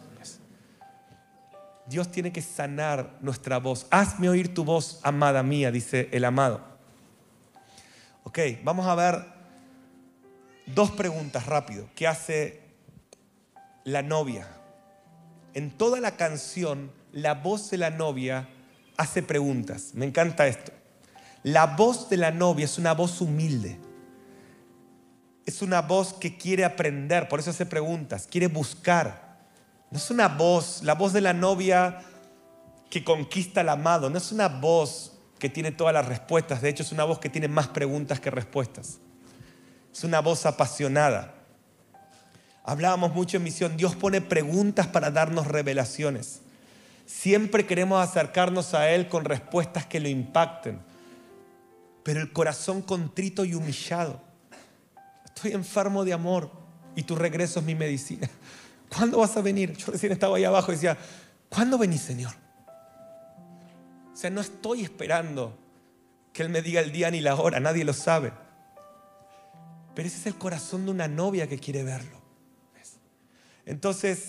Dios tiene que sanar nuestra voz. Hazme oír tu voz, amada mía, dice el amado. Ok, vamos a ver dos preguntas rápido que hace la novia. En toda la canción, la voz de la novia hace preguntas. Me encanta esto. La voz de la novia es una voz humilde. Es una voz que quiere aprender, por eso hace preguntas, quiere buscar. No es una voz, la voz de la novia que conquista al amado, no es una voz que tiene todas las respuestas, de hecho es una voz que tiene más preguntas que respuestas. Es una voz apasionada. Hablábamos mucho en misión, Dios pone preguntas para darnos revelaciones. Siempre queremos acercarnos a Él con respuestas que lo impacten, pero el corazón contrito y humillado. Estoy enfermo de amor. y tu regreso es mi medicina. ¿Cuándo vas a venir? Yo recién estaba ahí abajo y decía, ¿cuándo venís, Señor? O sea, no estoy esperando que Él me diga el día ni la hora, nadie lo sabe. Pero ese es el corazón de una novia que quiere verlo. ¿Ves? Entonces,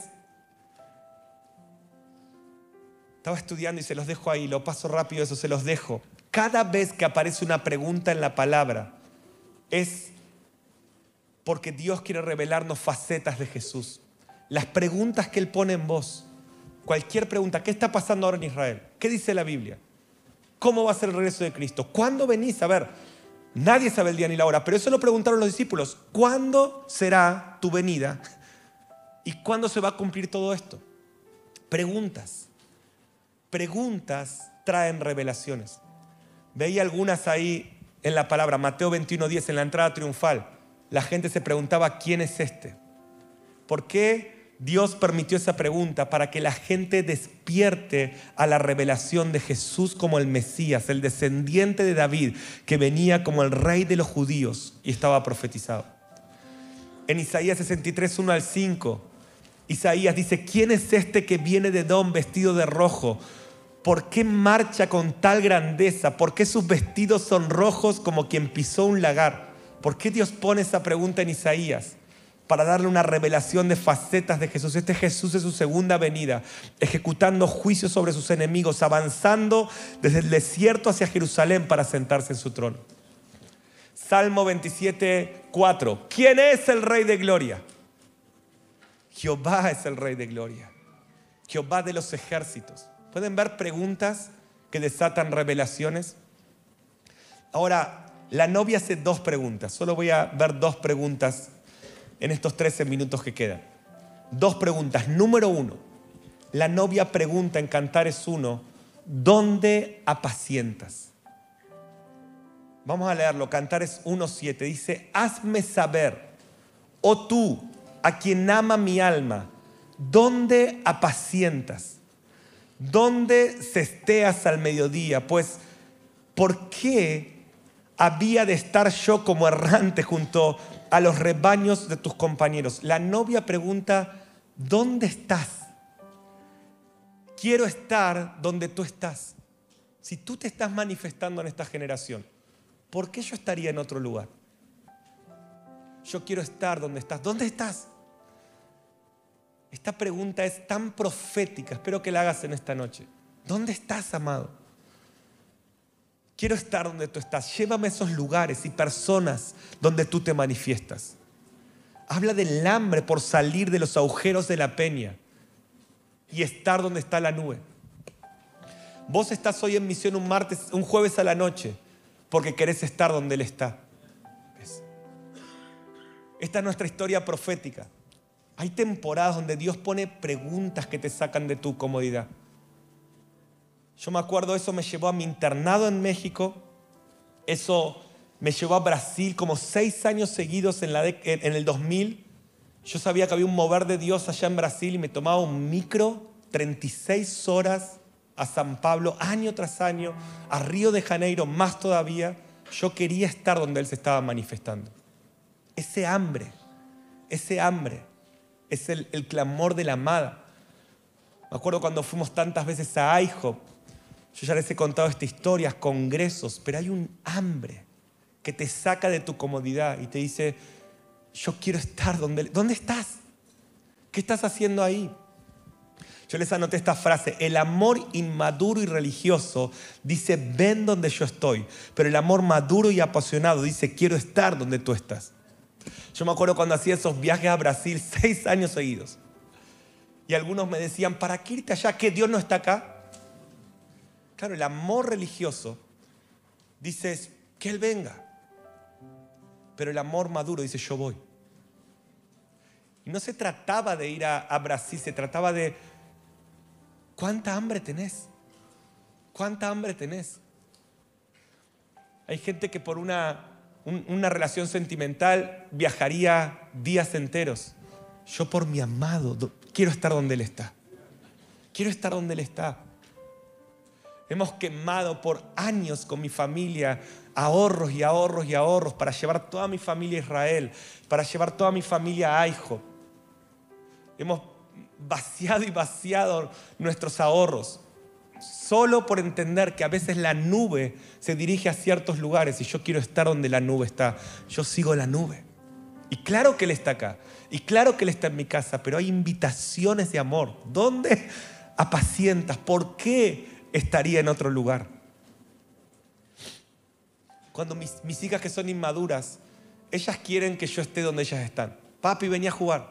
estaba estudiando y se los dejo ahí, lo paso rápido, eso se los dejo. Cada vez que aparece una pregunta en la palabra, es porque Dios quiere revelarnos facetas de Jesús. Las preguntas que Él pone en vos, cualquier pregunta, ¿qué está pasando ahora en Israel? ¿Qué dice la Biblia? ¿Cómo va a ser el regreso de Cristo? ¿Cuándo venís? A ver, nadie sabe el día ni la hora, pero eso lo preguntaron los discípulos. ¿Cuándo será tu venida? ¿Y cuándo se va a cumplir todo esto? Preguntas. Preguntas traen revelaciones. Veía algunas ahí en la palabra, Mateo veintiuno diez, en la entrada triunfal. La gente se preguntaba, ¿quién es este? ¿Por qué Dios permitió esa pregunta? Para que la gente despierte a la revelación de Jesús como el Mesías, el descendiente de David, que venía como el rey de los judíos y estaba profetizado. En Isaías sesenta y tres, uno al cinco, Isaías dice, ¿quién es este que viene de Edom vestido de rojo? ¿Por qué marcha con tal grandeza? ¿Por qué sus vestidos son rojos como quien pisó un lagar? ¿Por qué Dios pone esa pregunta en Isaías? Para darle una revelación de facetas de Jesús. Este Jesús es su segunda venida, ejecutando juicios sobre sus enemigos, avanzando desde el desierto hacia Jerusalén para sentarse en su trono. Salmo veintisiete, cuatro. ¿Quién es el Rey de Gloria? Jehová es el Rey de Gloria. Jehová de los ejércitos. ¿Pueden ver preguntas que desatan revelaciones? Ahora, la novia hace dos preguntas. Solo voy a ver dos preguntas en estos trece minutos que quedan. Dos preguntas. Número uno, la novia pregunta en Cantares uno, ¿dónde apacientas? Vamos a leerlo. Cantares uno siete dice, hazme saber, oh tú, a quien ama mi alma, ¿dónde apacientas? ¿Dónde cesteas al mediodía? Pues, ¿por qué había de estar yo como errante junto a los rebaños de tus compañeros? La novia pregunta, ¿dónde estás? Quiero estar donde tú estás. Si tú te estás manifestando en esta generación, ¿por qué yo estaría en otro lugar? Yo quiero estar donde estás. ¿Dónde estás? Esta pregunta es tan profética. Espero que la hagas en esta noche. ¿Dónde estás, amado? Quiero estar donde tú estás. Llévame a esos lugares y personas donde tú te manifiestas. Habla del hambre por salir de los agujeros de la peña y estar donde está la nube. Vos estás hoy en misión un martes, un jueves a la noche, porque querés estar donde Él está. ¿Ves? Esta es nuestra historia profética. Hay temporadas donde Dios pone preguntas que te sacan de tu comodidad. Yo me acuerdo, eso me llevó a mi internado en México. Eso me llevó a Brasil como seis años seguidos en, la de, en el dos mil. Yo sabía que había un mover de Dios allá en Brasil y me tomaba un micro, treinta y seis horas a San Pablo, año tras año, a Río de Janeiro, más todavía. Yo quería estar donde Él se estaba manifestando. Ese hambre, ese hambre es el, el clamor de la amada. Me acuerdo cuando fuimos tantas veces a I HOP. Yo ya les he contado esta historia, congresos, pero hay un hambre que te saca de tu comodidad y te dice, yo quiero estar donde... ¿Dónde estás? ¿Qué estás haciendo ahí? Yo les anoté esta frase, el amor inmaduro y religioso dice, ven donde yo estoy, pero el amor maduro y apasionado dice, quiero estar donde tú estás. Yo me acuerdo cuando hacía esos viajes a Brasil, seis años seguidos. Y algunos me decían, ¿para qué irte allá? ¿Que Dios no está acá? Claro, el amor religioso dice que Él venga. Pero el amor maduro dice, yo voy. Y no se trataba de ir a, a Brasil, se trataba de, ¿cuánta hambre tenés? ¿Cuánta hambre tenés? Hay gente que por una, un, una relación sentimental viajaría días enteros. Yo por mi amado quiero estar donde Él está. Quiero estar donde Él está. Hemos quemado por años con mi familia ahorros y ahorros y ahorros para llevar toda mi familia a Israel, para llevar toda mi familia a Aijo. Hemos vaciado y vaciado nuestros ahorros solo por entender que a veces la nube se dirige a ciertos lugares y yo quiero estar donde la nube está. Yo sigo la nube. Y claro que Él está acá. Y claro que Él está en mi casa, pero hay invitaciones de amor. ¿Dónde apacientas? ¿Por qué estaría en otro lugar? Cuando mis, mis hijas que son inmaduras, ellas quieren que yo esté donde ellas están. Papi, venía a jugar.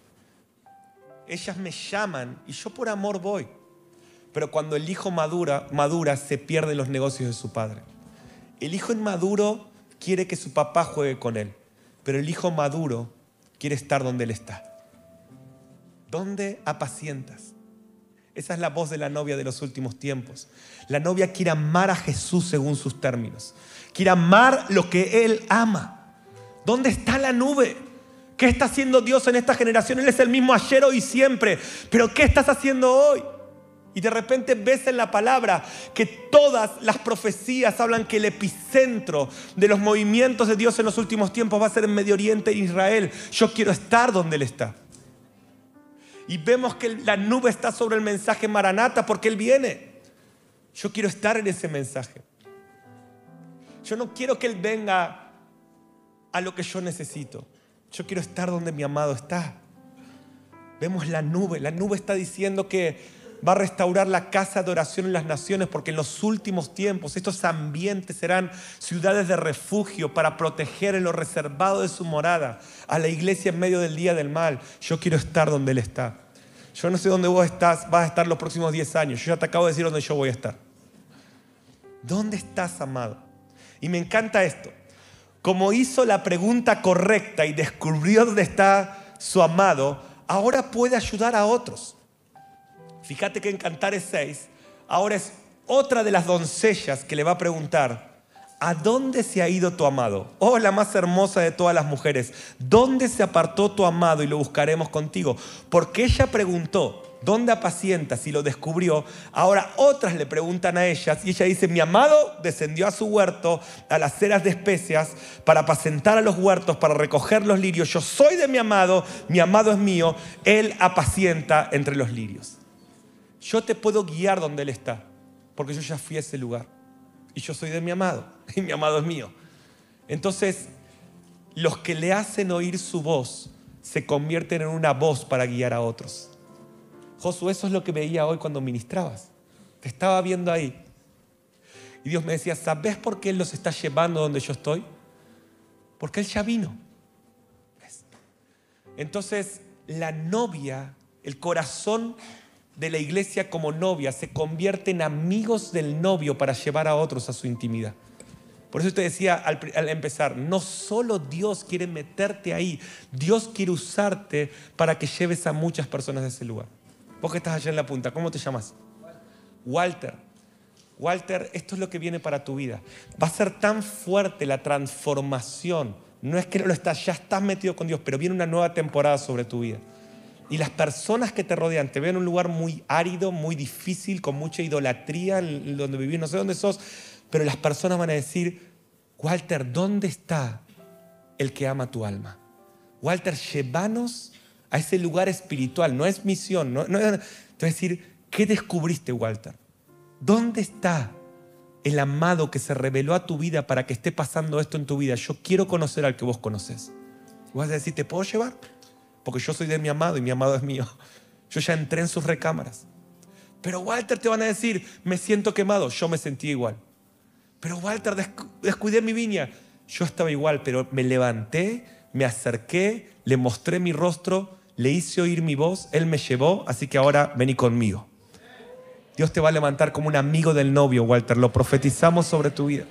Ellas me llaman y yo por amor voy. Pero cuando el hijo madura, madura, se pierde los negocios de su padre. El hijo inmaduro quiere que su papá juegue con él. Pero el hijo maduro quiere estar donde él está. ¿Dónde apacientas? Esa es la voz de la novia de los últimos tiempos. La novia quiere amar a Jesús según sus términos. Quiere amar lo que Él ama. ¿Dónde está la nube? ¿Qué está haciendo Dios en esta generación? Él es el mismo ayer, hoy y siempre. ¿Pero qué estás haciendo hoy? Y de repente ves en la palabra que todas las profecías hablan que el epicentro de los movimientos de Dios en los últimos tiempos va a ser en Medio Oriente e Israel. Yo quiero estar donde Él está. Y vemos que la nube está sobre el mensaje Maranata porque Él viene. Yo quiero estar en ese mensaje. Yo no quiero que Él venga a lo que yo necesito. Yo quiero estar donde mi amado está. Vemos la nube. La nube está diciendo que va a restaurar la casa de oración en las naciones porque en los últimos tiempos estos ambientes serán ciudades de refugio para proteger en lo reservado de su morada a la iglesia en medio del día del mal. Yo quiero estar donde Él está. Yo no sé dónde vos estás, vas a estar los próximos diez años. Yo ya te acabo de decir dónde yo voy a estar. ¿Dónde estás, amado? Y me encanta esto. Como hizo la pregunta correcta y descubrió dónde está su amado, ahora puede ayudar a otros. Fíjate que en Cantares seis, ahora es otra de las doncellas que le va a preguntar: ¿a dónde se ha ido tu amado? Oh, la más hermosa de todas las mujeres, ¿dónde se apartó tu amado y lo buscaremos contigo? Porque ella preguntó, ¿dónde apacientas? Y lo descubrió. Ahora otras le preguntan a ellas y ella dice: mi amado descendió a su huerto, a las eras de especias, para apacentar a los huertos, para recoger los lirios. Yo soy de mi amado, mi amado es mío, Él apacienta entre los lirios. Yo te puedo guiar donde Él está, porque yo ya fui a ese lugar. Y yo soy de mi amado, y mi amado es mío. Entonces, los que le hacen oír su voz se convierten en una voz para guiar a otros. Josué, eso es lo que veía hoy cuando ministrabas. Te estaba viendo ahí. Y Dios me decía: ¿sabes por qué Él los está llevando donde yo estoy? Porque Él ya vino. ¿Ves? Entonces, la novia, el corazón de la iglesia como novia se convierte en amigos del novio para llevar a otros a su intimidad. Por eso te decía al, al empezar, no solo Dios quiere meterte ahí, Dios quiere usarte para que lleves a muchas personas de ese lugar. Vos que estás allá en la punta, ¿cómo te llamas? Walter. Walter, esto es lo que viene para tu vida. Va a ser tan fuerte la transformación. No es que no lo estás, ya estás metido con Dios, pero viene una nueva temporada sobre tu vida. Y las personas que te rodean te ven en un lugar muy árido, muy difícil, con mucha idolatría, en donde vivís, no sé dónde sos, pero las personas van a decir: Walter, ¿dónde está el que ama tu alma? Walter, llévanos a ese lugar espiritual. No es misión. No, no, te voy a decir: ¿qué descubriste, Walter? ¿Dónde está el amado que se reveló a tu vida para que esté pasando esto en tu vida? Yo quiero conocer al que vos conoces. Y vas a decir: ¿te puedo llevar? Porque yo soy de mi amado y mi amado es mío. Yo ya entré en sus recámaras. Pero Walter, te van a decir: me siento quemado. Yo me sentí igual. Pero Walter, descu- descuidé mi viña. Yo estaba igual, pero me levanté, me acerqué, le mostré mi rostro, le hice oír mi voz, Él me llevó, así que ahora vení conmigo. Dios te va a levantar como un amigo del novio, Walter. Lo profetizamos sobre tu vida.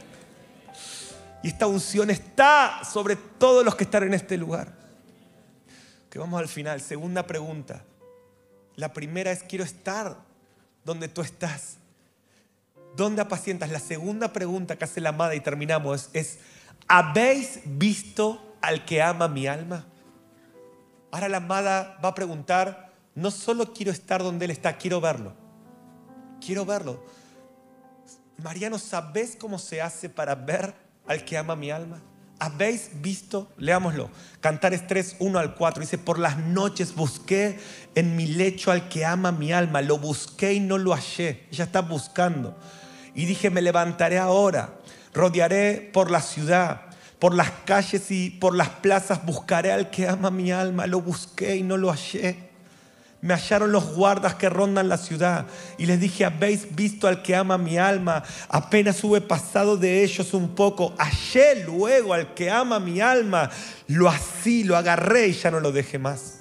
Y esta unción está sobre todos los que están en este lugar. Que vamos al final. Segunda pregunta. La primera es: quiero estar donde tú estás. ¿Dónde apacientas? La segunda pregunta que hace la amada, y terminamos, es: ¿habéis visto al que ama mi alma? Ahora la amada va a preguntar: no solo quiero estar donde Él está, quiero verlo. Quiero verlo. Mariano, ¿sabes cómo se hace para ver al que ama mi alma? ¿Habéis visto? Leámoslo. Cantares tres, uno al cuatro. Dice, por las noches busqué en mi lecho al que ama mi alma. Lo busqué y no lo hallé. Ella está buscando. Y dije, me levantaré ahora. Rodearé por la ciudad, por las calles y por las plazas. Buscaré al que ama mi alma. Lo busqué y no lo hallé. Me hallaron los guardas que rondan la ciudad y les dije, ¿habéis visto al que ama mi alma? Apenas hube pasado de ellos un poco, hallé luego al que ama mi alma. Lo así, lo agarré y ya no lo dejé más.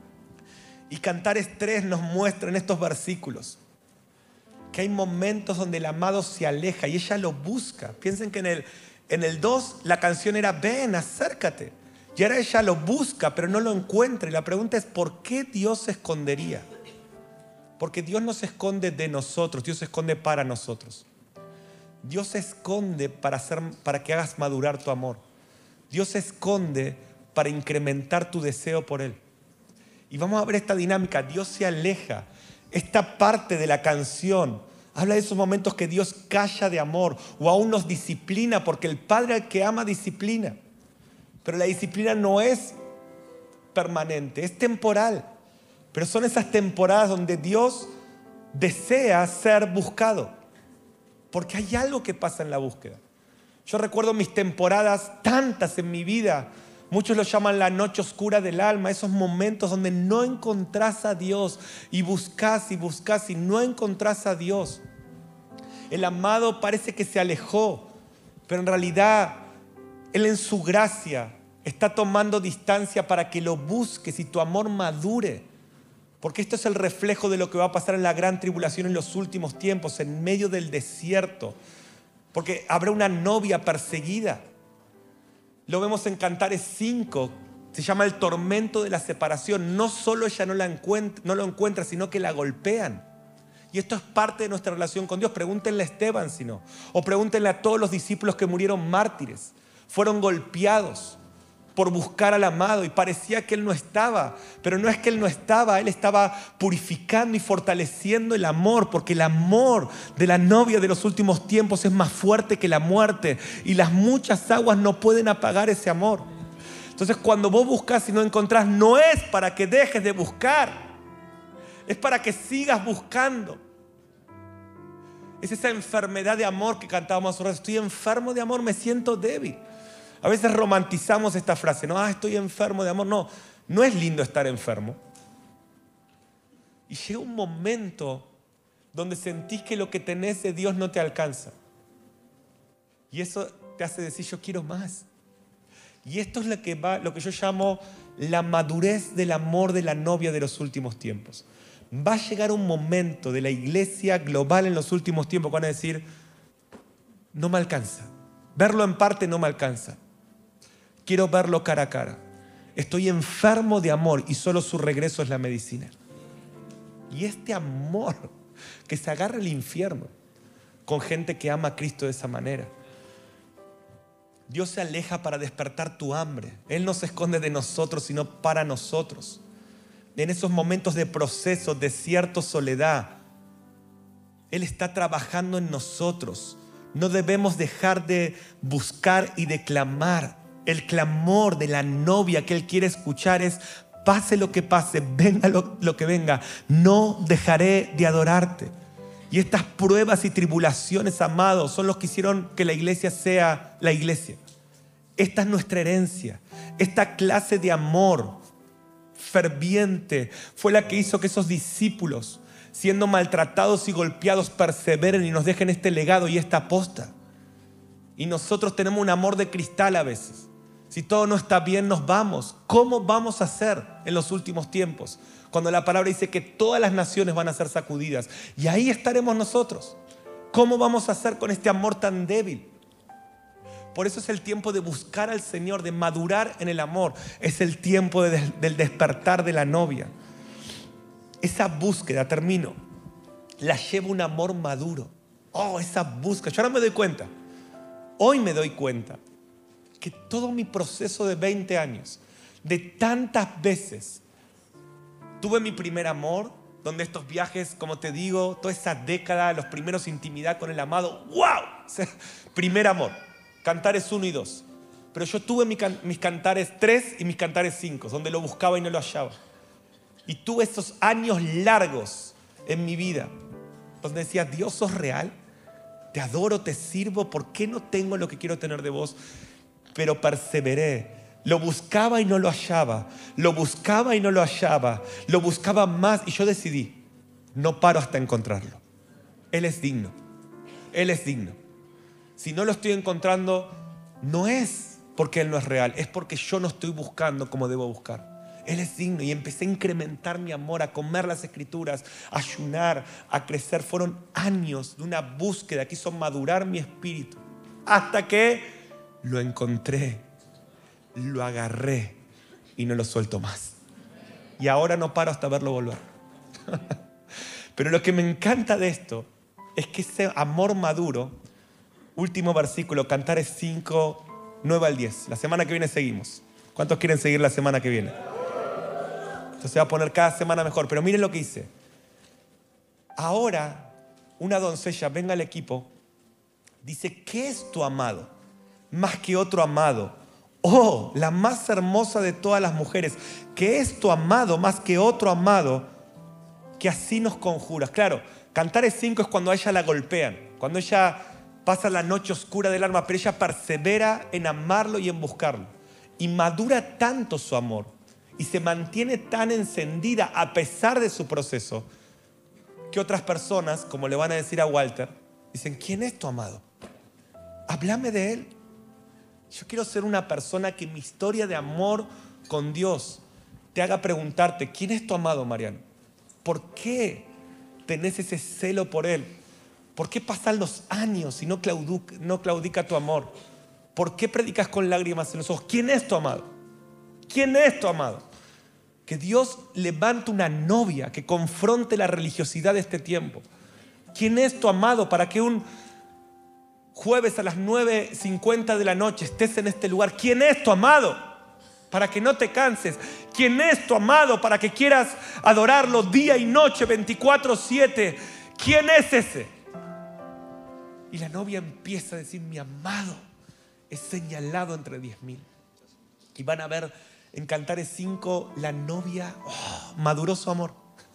Y Cantares tres nos muestra en estos versículos que hay momentos donde el amado se aleja y ella lo busca. Piensen que en el, en el dos la canción era, ven, acércate. Y ahora ella lo busca, pero no lo encuentra. Y la pregunta es, ¿por qué Dios se escondería? Porque Dios no se esconde de nosotros, Dios se esconde para nosotros. Dios se esconde para, hacer, para que hagas madurar tu amor. Dios se esconde para incrementar tu deseo por Él. Y vamos a ver esta dinámica. Dios se aleja. Esta parte de la canción habla de esos momentos que Dios calla de amor o aún nos disciplina, porque el Padre al que ama disciplina. Pero la disciplina no es permanente, es temporal. Pero son esas temporadas donde Dios desea ser buscado. Porque hay algo que pasa en la búsqueda. Yo recuerdo mis temporadas, tantas en mi vida. Muchos lo llaman la noche oscura del alma. Esos momentos donde no encontrás a Dios. Y buscás y buscás y no encontrás a Dios. El amado parece que se alejó. Pero en realidad Él en su gracia está tomando distancia para que lo busques y tu amor madure. Porque esto es el reflejo de lo que va a pasar en la gran tribulación en los últimos tiempos, en medio del desierto. Porque habrá una novia perseguida. Lo vemos en Cantares cinco. Se llama el tormento de la separación. No solo ella no, la encuentra, no lo encuentra, sino que la golpean. Y esto es parte de nuestra relación con Dios. Pregúntenle a Esteban si no. O pregúntenle a todos los discípulos que murieron mártires. Fueron golpeados por buscar al amado y parecía que Él no estaba, pero no es que Él no estaba, Él estaba purificando y fortaleciendo el amor, porque el amor de la novia de los últimos tiempos es más fuerte que la muerte y las muchas aguas no pueden apagar ese amor. Entonces cuando vos buscas y no encontrás, no es para que dejes de buscar, es para que sigas buscando. Es esa enfermedad de amor que cantábamos ahora. Estoy enfermo de amor, me siento débil. A veces romantizamos esta frase, no, ah, estoy enfermo de amor. No, no es lindo estar enfermo. Y llega un momento donde sentís que lo que tenés de Dios no te alcanza. Y eso te hace decir, yo quiero más. Y esto es lo que, va, lo que yo llamo la madurez del amor de la novia de los últimos tiempos. Va a llegar un momento de la iglesia global en los últimos tiempos que van a decir, no me alcanza. Verlo en parte no me alcanza. Quiero verlo cara a cara. Estoy enfermo de amor y solo su regreso es la medicina. Y este amor que se agarra el infierno con gente que ama a Cristo de esa manera. Dios se aleja para despertar tu hambre. Él no se esconde de nosotros, sino para nosotros. En esos momentos de proceso, desierto, soledad, Él está trabajando en nosotros. No debemos dejar de buscar y de clamar. El clamor de la novia que Él quiere escuchar es, pase lo que pase, venga lo, lo que venga, no dejaré de adorarte. Y estas pruebas y tribulaciones, amados, son los que hicieron que la iglesia sea la iglesia. Esta es nuestra herencia. Esta clase de amor ferviente fue la que hizo que esos discípulos, siendo maltratados y golpeados, perseveren y nos dejen este legado y esta posta. Y nosotros tenemos un amor de cristal a veces. Si todo no está bien, nos vamos. ¿Cómo vamos a hacer en los últimos tiempos? Cuando la palabra dice que todas las naciones van a ser sacudidas. Y ahí estaremos nosotros. ¿Cómo vamos a hacer con este amor tan débil? Por eso es el tiempo de buscar al Señor, de madurar en el amor. Es el tiempo de, del despertar de la novia. Esa búsqueda, termino, la lleva un amor maduro. Oh, esa búsqueda. Yo ahora me doy cuenta. Hoy me doy cuenta que todo mi proceso de veinte años, de tantas veces, tuve mi primer amor, donde estos viajes, como te digo, toda esa década, los primeros intimidad con el amado, ¡wow! O sea, primer amor. Cantares uno y dos. Pero yo tuve mi can- mis Cantares tres y mis Cantares cinco, donde lo buscaba y no lo hallaba. Y tuve esos años largos en mi vida, donde decía, Dios, ¿sos real? Te adoro, te sirvo, ¿por qué no tengo lo que quiero tener de vos? Pero perseveré. Lo buscaba y no lo hallaba. Lo buscaba y no lo hallaba. Lo buscaba más y yo decidí, no paro hasta encontrarlo. Él es digno. Él es digno. Si no lo estoy encontrando, no es porque Él no es real, es porque yo no estoy buscando como debo buscar. Él es digno y empecé a incrementar mi amor, a comer las Escrituras, a ayunar, a crecer. Fueron años de una búsqueda que hizo madurar mi espíritu hasta que lo encontré, lo agarré y no lo suelto más. Y ahora no paro hasta verlo volver. Pero lo que me encanta de esto es que ese amor maduro, último versículo, Cantares cinco, nueve al diez. La semana que viene seguimos. ¿Cuántos quieren seguir la semana que viene? Esto se va a poner cada semana mejor. Pero miren lo que dice. Ahora, una doncella, venga al equipo, dice, ¿qué es tu amado? Más que otro amado. Oh, la más hermosa de todas las mujeres. ¿Qué es tu amado más que otro amado que así nos conjuras? Claro, Cantares cinco es cuando a ella la golpean, cuando ella pasa la noche oscura del alma, pero ella persevera en amarlo y en buscarlo. Y madura tanto su amor y se mantiene tan encendida a pesar de su proceso que otras personas, como le van a decir a Walter, dicen, ¿quién es tu amado? Háblame de él. Yo quiero ser una persona que mi historia de amor con Dios te haga preguntarte, ¿quién es tu amado, Mariano? ¿Por qué tenés ese celo por él? ¿Por qué pasan los años y no claudica, no claudica tu amor? ¿Por qué predicas con lágrimas en los ojos? ¿Quién es tu amado? ¿Quién es tu amado? Que Dios levante una novia que confronte la religiosidad de este tiempo. ¿Quién es tu amado para que un jueves a las nueve cincuenta de la noche estés en este lugar? ¿Quién es tu amado? Para que no te canses. ¿Quién es tu amado? Para que quieras adorarlo día y noche, veinticuatro siete. ¿Quién es ese? Y la novia empieza a decir, mi amado es señalado entre diez mil. Y van a ver en Cantares cinco, la novia oh, maduró su amor.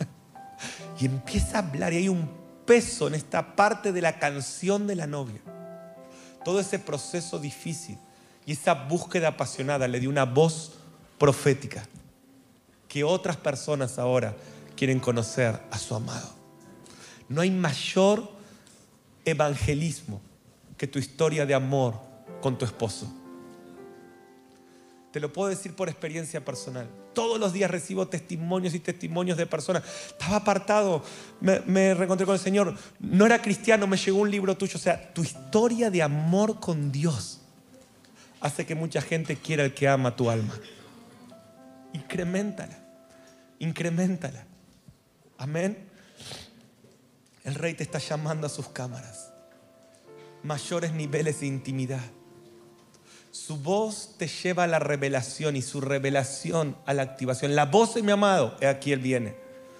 Y empieza a hablar y hay un peso en esta parte de la canción de la novia. Todo ese proceso difícil y esa búsqueda apasionada le dio una voz profética que otras personas ahora quieren conocer a su amado. No hay mayor evangelismo que tu historia de amor con tu esposo. Te lo puedo decir por experiencia personal. Todos los días recibo testimonios y testimonios de personas. Estaba apartado, me, me reencontré con el Señor, no era cristiano, me llegó un libro tuyo. O sea, tu historia de amor con Dios hace que mucha gente quiera el que ama tu alma. Increméntala, increméntala. Amén. El Rey te está llamando a sus cámaras. Mayores niveles de intimidad. Su voz te lleva a la revelación y su revelación a la activación. La voz de mi amado, he aquí Él viene.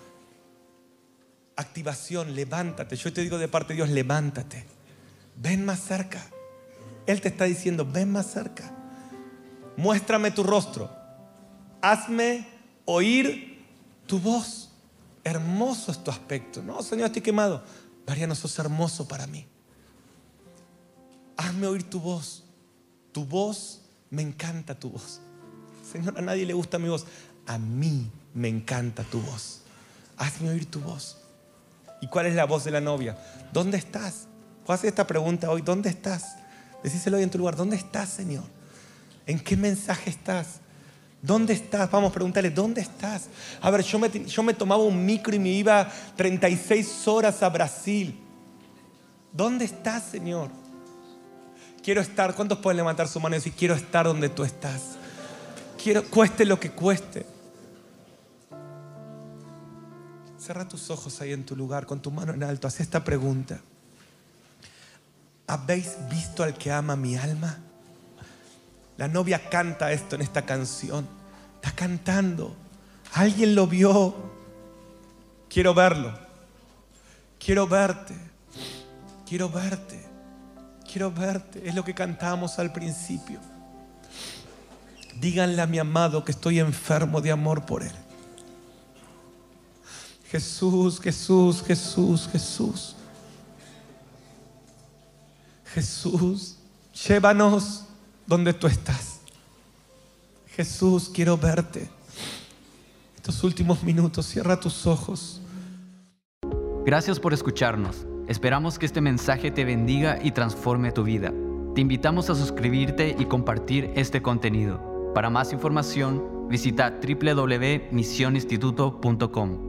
Activación, levántate. Yo te digo de parte de Dios, levántate. Ven más cerca. Él te está diciendo, ven más cerca. Muéstrame tu rostro. Hazme oír tu voz. Hermoso es tu aspecto. No, Señor, estoy quemado. Mariano, sos hermoso para mí. Hazme oír tu voz. Tu voz, me encanta tu voz. Señor, a nadie le gusta mi voz. A mí me encanta tu voz. Hazme oír tu voz. ¿Y cuál es la voz de la novia? ¿Dónde estás? Puedo hacer esta pregunta hoy. ¿Dónde estás? Decíselo hoy en tu lugar. ¿Dónde estás, Señor? ¿En qué mensaje estás? ¿Dónde estás? Vamos a preguntarle, ¿dónde estás? A ver, yo me, yo me tomaba un micro y me iba treinta y seis horas a Brasil. ¿Dónde estás, Señor? Quiero estar. ¿Cuántos pueden levantar su mano y decir, quiero estar donde tú estás? Quiero, cueste lo que cueste. Cierra tus ojos ahí en tu lugar, con tu mano en alto. Haz esta pregunta. ¿Habéis visto al que ama mi alma? La novia canta esto en esta canción. Está cantando. Alguien lo vio. Quiero verlo. Quiero verte. Quiero verte. quiero verte. Es lo que cantábamos al principio. Díganle a mi amado que estoy enfermo de amor por Él. Jesús, Jesús, Jesús, Jesús. Jesús, llévanos donde tú estás. Jesús, quiero verte. Estos últimos minutos, cierra tus ojos. Gracias por escucharnos. Esperamos que este mensaje te bendiga y transforme tu vida. Te invitamos a suscribirte y compartir este contenido. Para más información, visita doble u doble u doble u punto misión instituto punto com.